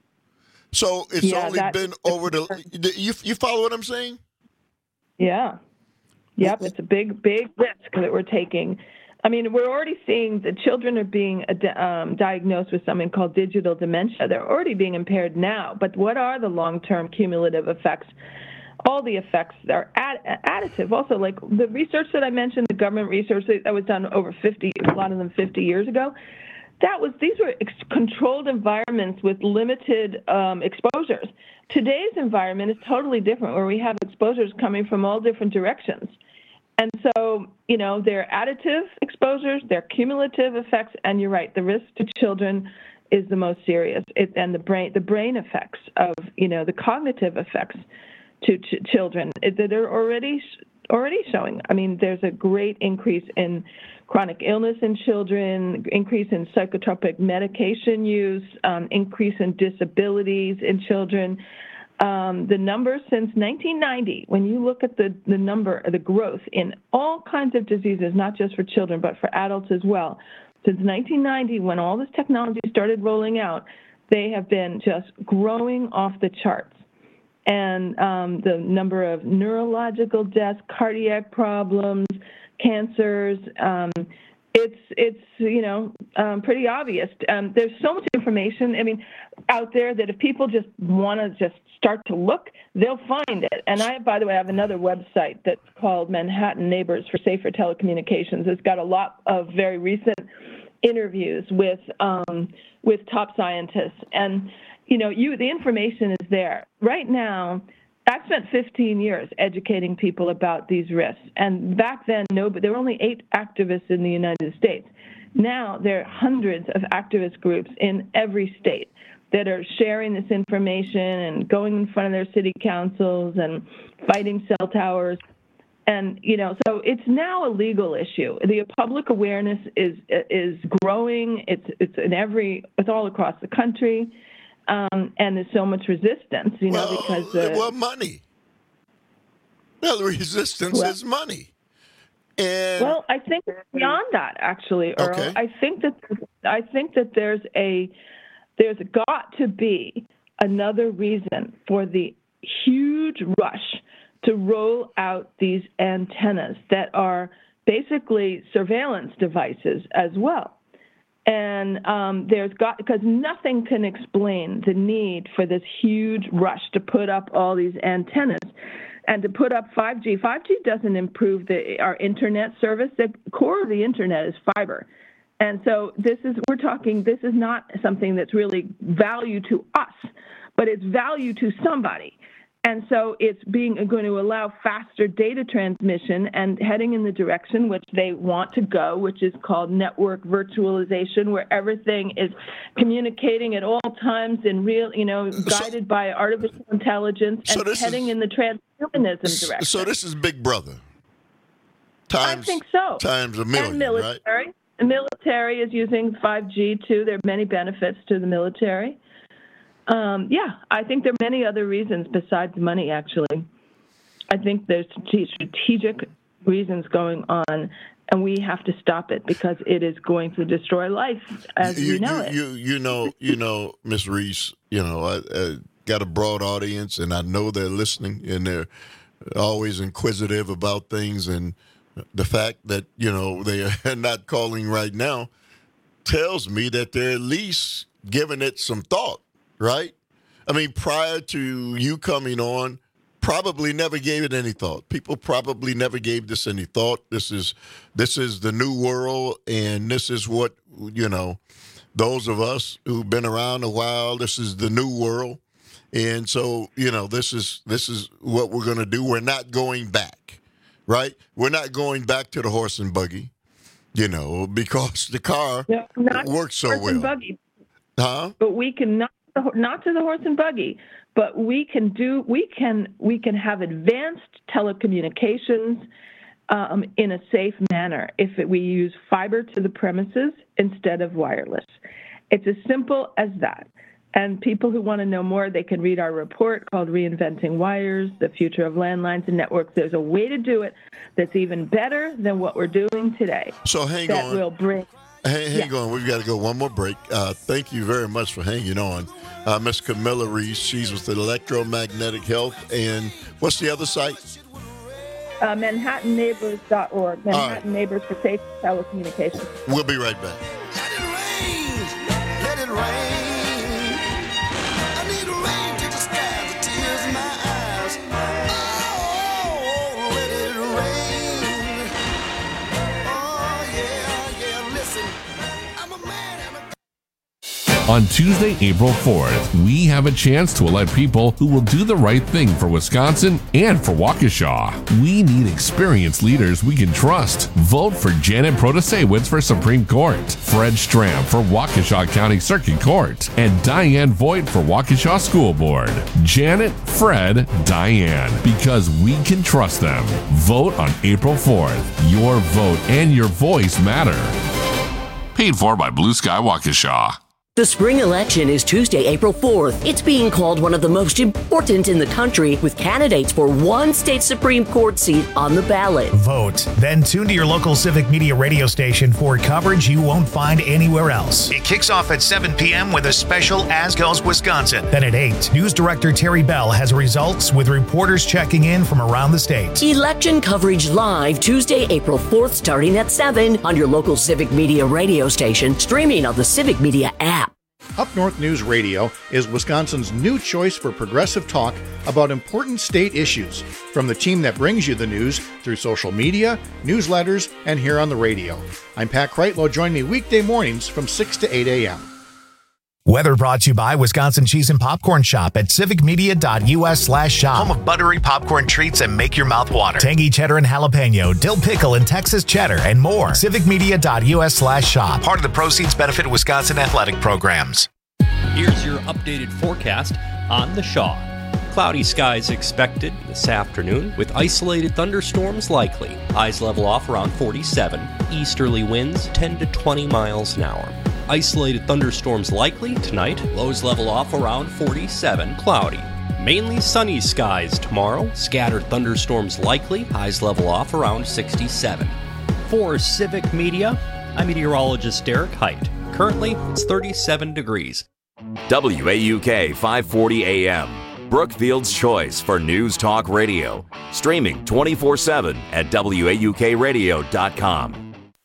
Speaker 17: So it's yeah, only been over the, you you follow what I'm saying?
Speaker 18: Yeah. Yep, it's a big, big risk that we're taking. I mean, we're already seeing the children are being um, diagnosed with something called digital dementia. They're already being impaired now. But what are the long-term cumulative effects? All the effects are add, additive. Also, like the research that I mentioned, the government research that was done over fifty, a lot of them fifty years ago, that was these were ex- controlled environments with limited um, exposures. Today's environment is totally different, where we have exposures coming from all different directions. And so, you know, they're additive exposures, they're cumulative effects, and you're right, the risk to children is the most serious. It, and the brain, the brain effects of, you know, the cognitive effects to ch- children it, that are already already showing. I mean, there's a great increase in chronic illness in children, increase in psychotropic medication use, um, increase in disabilities in children. Um, the numbers since nineteen ninety, when you look at the, the number, the growth in all kinds of diseases, not just for children, but for adults as well, since nineteen ninety, when all this technology started rolling out, they have been just growing off the charts. And um, the number of neurological deaths, cardiac problems, cancers, um, it's, it's you know, um, pretty obvious. Um, there's so much information, I mean, out there that if people just want to just start to look, they'll find it. And I, by the way, I have another website that's called Manhattan Neighbors for Safer Telecommunications. It's got a lot of very recent interviews with um, with top scientists. And you know, you the information is there. Right now, I've spent fifteen years educating people about these risks. And back then, no, but there were only eight activists in the United States. Now there are hundreds of activist groups in every state that are sharing this information and going in front of their city councils and fighting cell towers. And, you know, so it's now a legal issue. The public awareness is is growing. It's it's in every, it's all across the country. Um, and there's so much resistance, you know,
Speaker 17: well,
Speaker 18: because... Uh,
Speaker 17: well, money. Well, the resistance
Speaker 18: well,
Speaker 17: is money. And
Speaker 18: well, I think beyond that, actually, Earl.
Speaker 17: Okay.
Speaker 18: I think that I think that there's a there's got to be another reason for the huge rush to roll out these antennas that are basically surveillance devices as well. And um, there's got, because nothing can explain the need for this huge rush to put up all these antennas and to put up five G. five G doesn't improve the, our internet service. The core of the internet is fiber. And so this is, we're talking, this is not something that's really value to us, but it's value to somebody. And so it's being going to allow faster data transmission and heading in the direction which they want to go, which is called network virtualization, where everything is communicating at all times in real, you know, guided so, by artificial intelligence and so heading is, in the transhumanism direction.
Speaker 17: So this is Big Brother. Times,
Speaker 18: I think so.
Speaker 17: Times a million,
Speaker 18: and military.
Speaker 17: right?
Speaker 18: The military is using five G too. There are many benefits to the military. Um, yeah, I think there are many other reasons besides money, actually. I think there's strategic reasons going on, and we have to stop it because it is going to destroy life as
Speaker 17: you,
Speaker 18: we know
Speaker 17: you,
Speaker 18: it.
Speaker 17: You, you know, you know, Miz Reese, you know, I, I got a broad audience, and I know they're listening, and they're always inquisitive about things, and the fact that, you know, they are not calling right now tells me that they're at least giving it some thought. Right? I mean, prior to you coming on, probably never gave it any thought. People probably never gave this any thought. This is this is the new world, and this is what, you know, those of us who've been around a while, this is the new world. And so, you know, this is this is what we're going to do. We're not going back, right? We're not going back to the horse and buggy, you know, because the car
Speaker 18: no,
Speaker 17: works so
Speaker 18: horse
Speaker 17: well.
Speaker 18: And buggy.
Speaker 17: Huh?
Speaker 18: But we can not not to the horse and buggy, but we can do we can we can have advanced telecommunications um, in a safe manner if it, we use fiber to the premises instead of wireless. It's as simple as that. And people who want to know more, they can read our report called Reinventing Wires, The Future of Landlines and Networks. There's a way to do it that's even better than what we're doing today.
Speaker 17: So hang
Speaker 18: that
Speaker 17: on.
Speaker 18: That will bring...
Speaker 17: Hang, hang
Speaker 18: yeah.
Speaker 17: on. We've got to go one more break. Uh, thank you very much for hanging on. Uh, Miss Camilla Reese, she's with Electromagnetic Health. And what's the other site?
Speaker 18: Uh, Manhattan Neighbors dot org. Manhattan
Speaker 17: right.
Speaker 18: Neighbors for Safe Telecommunications.
Speaker 17: We'll be right back.
Speaker 28: Let it rain. Let it rain. I need rain to disguise the tears in my eyes. Oh, let it rain. Oh, yeah, yeah, listen. I'm a man and a...
Speaker 10: On Tuesday, April fourth, we have a chance to elect people who will do the right thing for Wisconsin and for Waukesha. We need experienced leaders we can trust. Vote for Janet Protasewicz for Supreme Court, Fred Stram for Waukesha County Circuit Court, and Diane Voigt for Waukesha School Board. Janet, Fred, Diane, because we can trust them. Vote on April fourth. Your vote and your voice matter. Paid for by Blue Sky Waukesha.
Speaker 22: The spring election is Tuesday, April fourth. It's being called one of the most important in the country, with candidates for one state Supreme Court seat on the ballot.
Speaker 11: Vote. Then tune to your local Civic Media radio station for coverage you won't find anywhere else. It kicks off at seven p.m. with a special As Goes Wisconsin. Then at eight, News Director Terry Bell has results with reporters checking in from around the state.
Speaker 22: Election coverage live Tuesday, April fourth, starting at seven on your local Civic Media radio station, streaming on the Civic Media app.
Speaker 4: Up North News Radio is Wisconsin's new choice for progressive talk about important state issues, from the team that brings you the news through social media, newsletters, and here on the radio. I'm Pat Kreitlow. Join me weekday mornings from six to eight a.m.
Speaker 11: Weather brought to you by Wisconsin Cheese and Popcorn Shop at civicmedia.us slash shop. Home of buttery popcorn treats that make your mouth water. Tangy cheddar and jalapeno, dill pickle and Texas cheddar, and more. civicmedia.us slash shop. Part of the proceeds benefit Wisconsin athletic programs.
Speaker 23: Here's your updated forecast on the Shaw. Cloudy skies expected this afternoon with isolated thunderstorms likely. Highs level off around forty-seven. Easterly winds ten to twenty miles an hour. Isolated thunderstorms likely tonight. Lows level off around forty-seven. Cloudy. Mainly sunny skies tomorrow. Scattered thunderstorms likely. Highs level off around sixty-seven. For Civic Media, I'm meteorologist Derek Height. Currently, it's thirty-seven degrees.
Speaker 1: W A U K five forty A M, Brookfield's choice for News Talk Radio. Streaming twenty-four seven at W A U K radio dot com.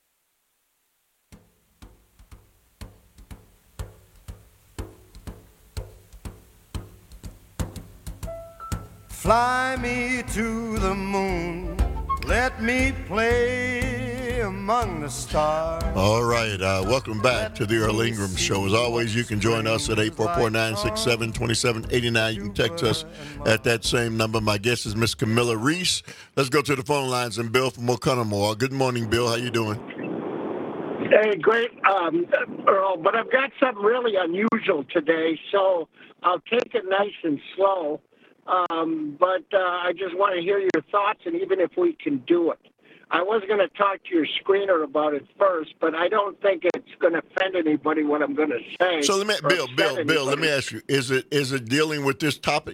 Speaker 28: Fly me to the moon, let me play among the stars.
Speaker 17: All right, uh, welcome back to the Earl Ingram Show. As always, you can join us at eight four four, nine six seven, two seven eight nine. You can text us at that same number. My guest is Miss Camilla Reese. Let's go to the phone lines and Bill from Oconomowoc. Good morning, Bill. How you doing?
Speaker 12: Hey, great, um, Earl, but I've got something really unusual today, so I'll take it nice and slow. Um, but uh, I just want to hear your thoughts, and even if we can do it. I was going to talk to your screener about it first, but I don't think it's going to offend anybody what I'm going to say.
Speaker 17: So let me, Bill, Bill, anybody. Bill, let me ask you: Is it is it dealing with this topic?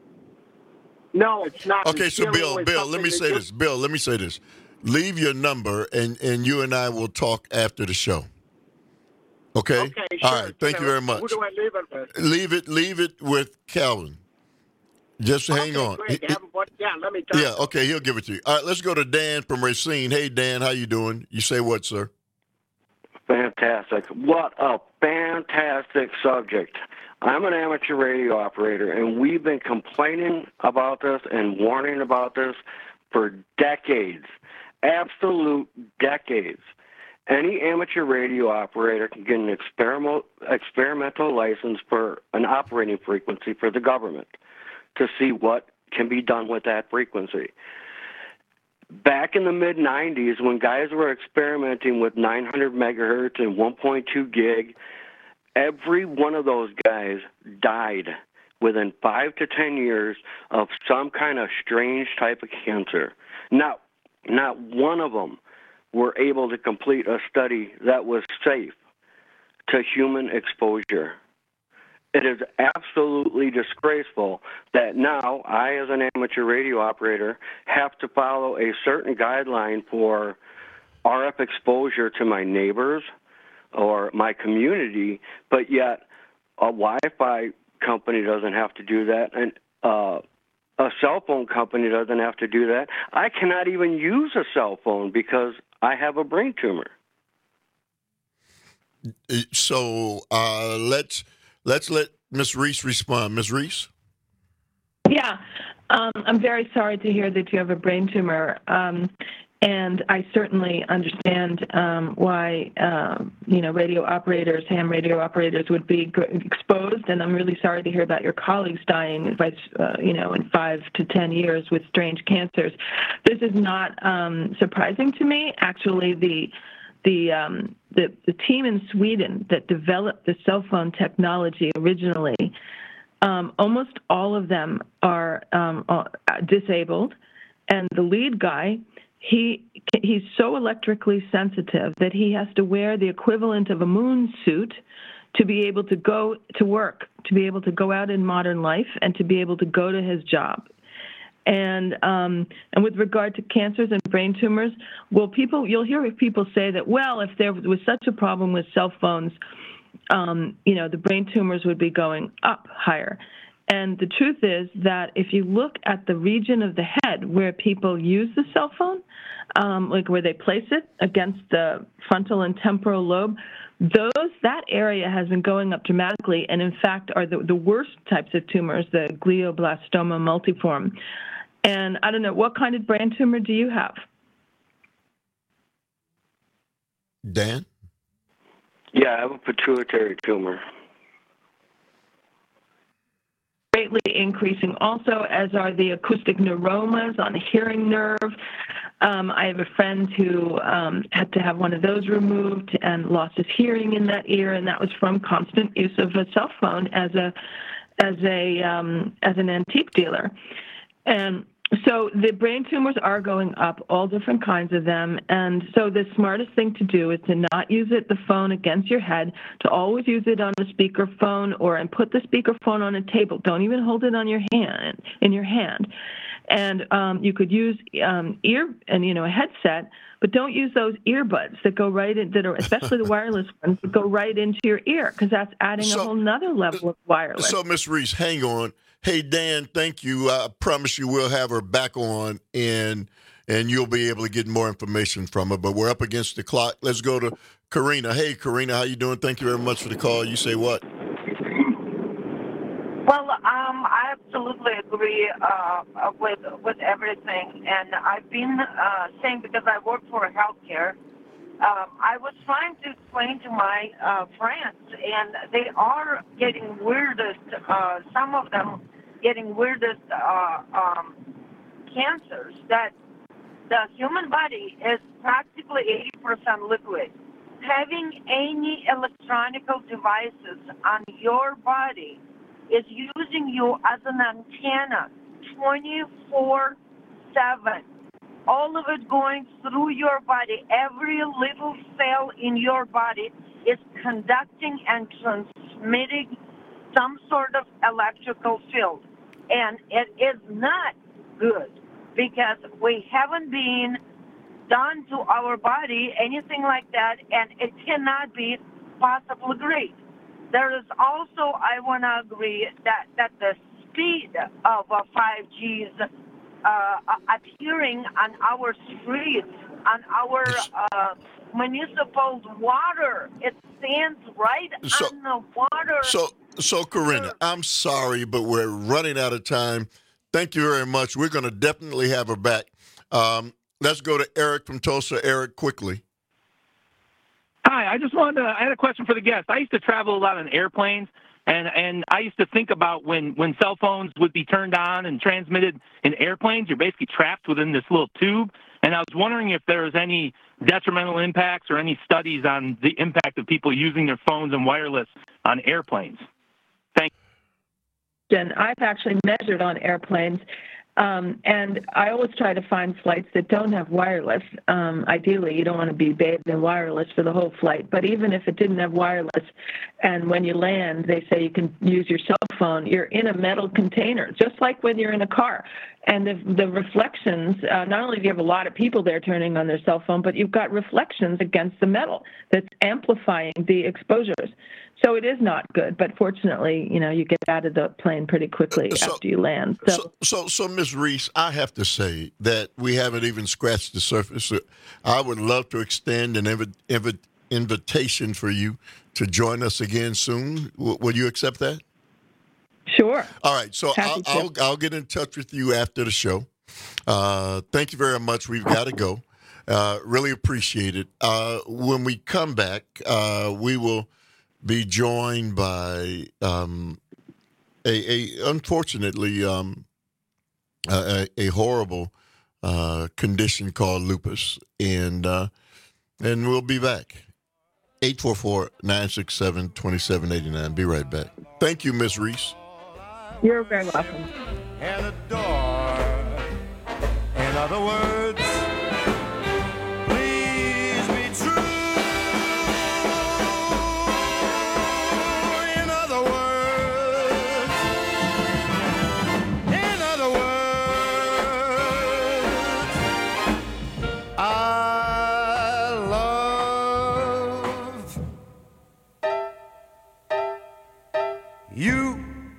Speaker 12: No, it's not.
Speaker 17: Okay,
Speaker 12: it's
Speaker 17: so Bill, Bill, let me say this. Bill, let me say this. Leave your number, and and you and I will talk after the show. Okay.
Speaker 12: Okay. Sure.
Speaker 17: All right. Thank
Speaker 12: so
Speaker 17: you very much.
Speaker 12: Who do I leave it with?
Speaker 17: Leave it. Leave it with Calvin. Just
Speaker 12: okay,
Speaker 17: hang on.
Speaker 12: Great. He, what, yeah, let me talk.
Speaker 17: Yeah, okay, he'll give it to you. All right, let's go to Dan from Racine. Hey, Dan, how you doing? You say what, sir?
Speaker 13: Fantastic. What a fantastic subject. I'm an amateur radio operator, and we've been complaining about this and warning about this for decades, absolute decades. Any amateur radio operator can get an experimental, experimental license for an operating frequency for the government to see what can be done with that frequency. Back in the mid nineties, when guys were experimenting with nine hundred megahertz and one point two gig, every one of those guys died within five to ten years of some kind of strange type of cancer. Not, not one of them were able to complete a study that was safe to human exposure. It is absolutely disgraceful that now I, as an amateur radio operator, have to follow a certain guideline for R F exposure to my neighbors or my community, but yet a Wi-Fi company doesn't have to do that, and uh, a cell phone company doesn't have to do that. I cannot even use a cell phone because I have a brain tumor.
Speaker 17: So uh, let's... Let's let Miz Reese respond. Miz Reese?
Speaker 18: Yeah, um, I'm very sorry to hear that you have a brain tumor, um, and I certainly understand um, why uh, you know radio operators, ham radio operators, would be exposed. And I'm really sorry to hear about your colleagues dying by uh, you know in five to ten years with strange cancers. This is not um, surprising to me. Actually, the The, um, the the team in Sweden that developed the cell phone technology originally, um, almost all of them are um, uh, disabled, and the lead guy, he he's so electrically sensitive that he has to wear the equivalent of a moon suit to be able to go to work, to be able to go out in modern life, and to be able to go to his job. And um, and with regard to cancers and brain tumors, well, people you'll hear people say that, well, if there was such a problem with cell phones, um, you know, the brain tumors would be going up higher. And the truth is that if you look at the region of the head where people use the cell phone, um, like where they place it against the frontal and temporal lobe, those that area has been going up dramatically, and in fact are the, the worst types of tumors, the glioblastoma multiforme. And I don't know, what kind of brain tumor do you have?
Speaker 17: Dan?
Speaker 13: Yeah, I have a pituitary tumor.
Speaker 18: greatly increasing also, as are the acoustic neuromas on the hearing nerve. Um, I have a friend who um, had to have one of those removed and lost his hearing in that ear, and that was from constant use of a cell phone as a as a um, as an antique dealer. And so the brain tumors are going up, all different kinds of them. And so the smartest thing to do is to not use it, the phone against your head, to always use it on a speakerphone or and put the speakerphone on a table. Don't even hold it on your hand, in your hand. And um, you could use um, ear and, you know, a headset, but don't use those earbuds that go right in, that are, especially the wireless ones, that go right into your ear, because that's adding so, a whole nother level of wireless.
Speaker 17: So, Miz Reese, hang on. Hey, Dan, thank you. I promise you we'll have her back on, and and you'll be able to get more information from her. But we're up against the clock. Let's go to Karina. Hey, Karina, how you doing? Thank you very much for the call. You say what?
Speaker 3: Well, um, I absolutely agree uh, with with everything, and I've been uh, saying, because I work for healthcare, um, I was trying to explain to my uh, friends, and they are getting weirdest. Uh, some of them getting weirdest uh, um, cancers. That the human body is practically eighty percent liquid. Having any electronic devices on your body is using you as an antenna twenty-four seven. All of it going through your body. Every little cell in your body is conducting and transmitting some sort of electrical field. And it is not good, because we haven't been done to our body anything like that, and it cannot be possibly great. There is also, I want to agree, that, that the speed of uh, five G is uh, appearing on our streets, on our uh, municipal water. It stands right
Speaker 17: so,
Speaker 3: on the water.
Speaker 17: So, so Corinna, I'm sorry, but we're running out of time. Thank you very much. We're going to definitely have her back. Um, let's go to Eric from Tulsa. Eric, quickly.
Speaker 7: Hi, I just wanted to, I had a question for the guest. I used to travel a lot on airplanes, and, and I used to think about when, when cell phones would be turned on and transmitted in airplanes, you're basically trapped within this little tube. And I was wondering if there was any detrimental impacts or any studies on the impact of people using their phones and wireless on airplanes. Thank you.
Speaker 18: I've actually measured on airplanes. Um, and I always try to find flights that don't have wireless. Um, ideally, you don't want to be bathed in wireless for the whole flight. But even if it didn't have wireless, and when you land, they say you can use your cell phone, you're in a metal container, just like when you're in a car. And the, the reflections, uh, not only do you have a lot of people there turning on their cell phone, but you've got reflections against the metal that's amplifying the exposures. So it is not good, but fortunately, you know, you get out of the plane pretty quickly so, after you land. So,
Speaker 17: so, so, so Miz Reese, I have to say that we haven't even scratched the surface. I would love to extend an inv- inv- invitation for you to join us again soon. W- will you accept that?
Speaker 18: Sure.
Speaker 17: All right. So I'll, I'll, I'll get in touch with you after the show. Uh, thank you very much. We've got to go. Uh, really appreciate it. Uh, when we come back, uh, we will be joined by um, a, a unfortunately um, a, a horrible uh, condition called lupus, and uh, and we'll be back. eight four four, nine six seven, two seven eight nine. Be right back. Thank you, Miz Reese.
Speaker 18: You're very welcome.
Speaker 28: And a door. In other words, please be true. In other words, in other words, I love you.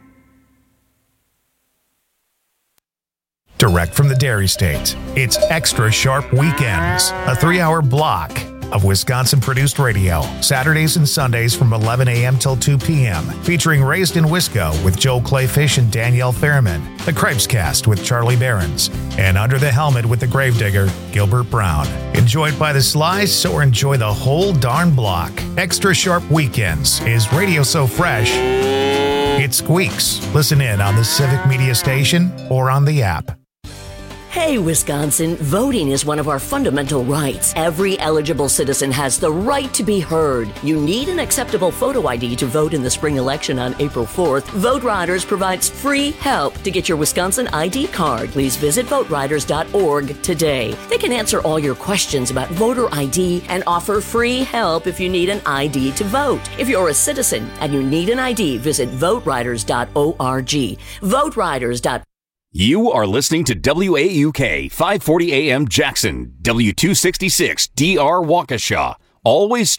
Speaker 11: Direct from the Dairy State, it's Extra Sharp Weekends, a three-hour block of Wisconsin-produced radio, Saturdays and Sundays from eleven a.m. till two p.m., featuring Raised in Wisco with Joel Clayfish and Danielle Fairman, The Cripescast with Charlie Behrens, and Under the Helmet with the Gravedigger, Gilbert Brown. Enjoyed by the slice or enjoy the whole darn block. Extra Sharp Weekends is radio so fresh, it squeaks. Listen in on the Civic Media Station or on the app.
Speaker 22: Hey, Wisconsin, voting is one of our fundamental rights. Every eligible citizen has the right to be heard. You need an acceptable photo I D to vote in the spring election on April fourth. Vote Riders provides free help to get your Wisconsin I D card. Please visit vote riders dot org today. They can answer all your questions about voter I D and offer free help if you need an I D to vote. If you're a citizen and you need an I D, visit vote riders dot org. vote riders dot org.
Speaker 1: You are listening to W A U K five forty A M Jackson, W two sixty-six D R Waukesha. Always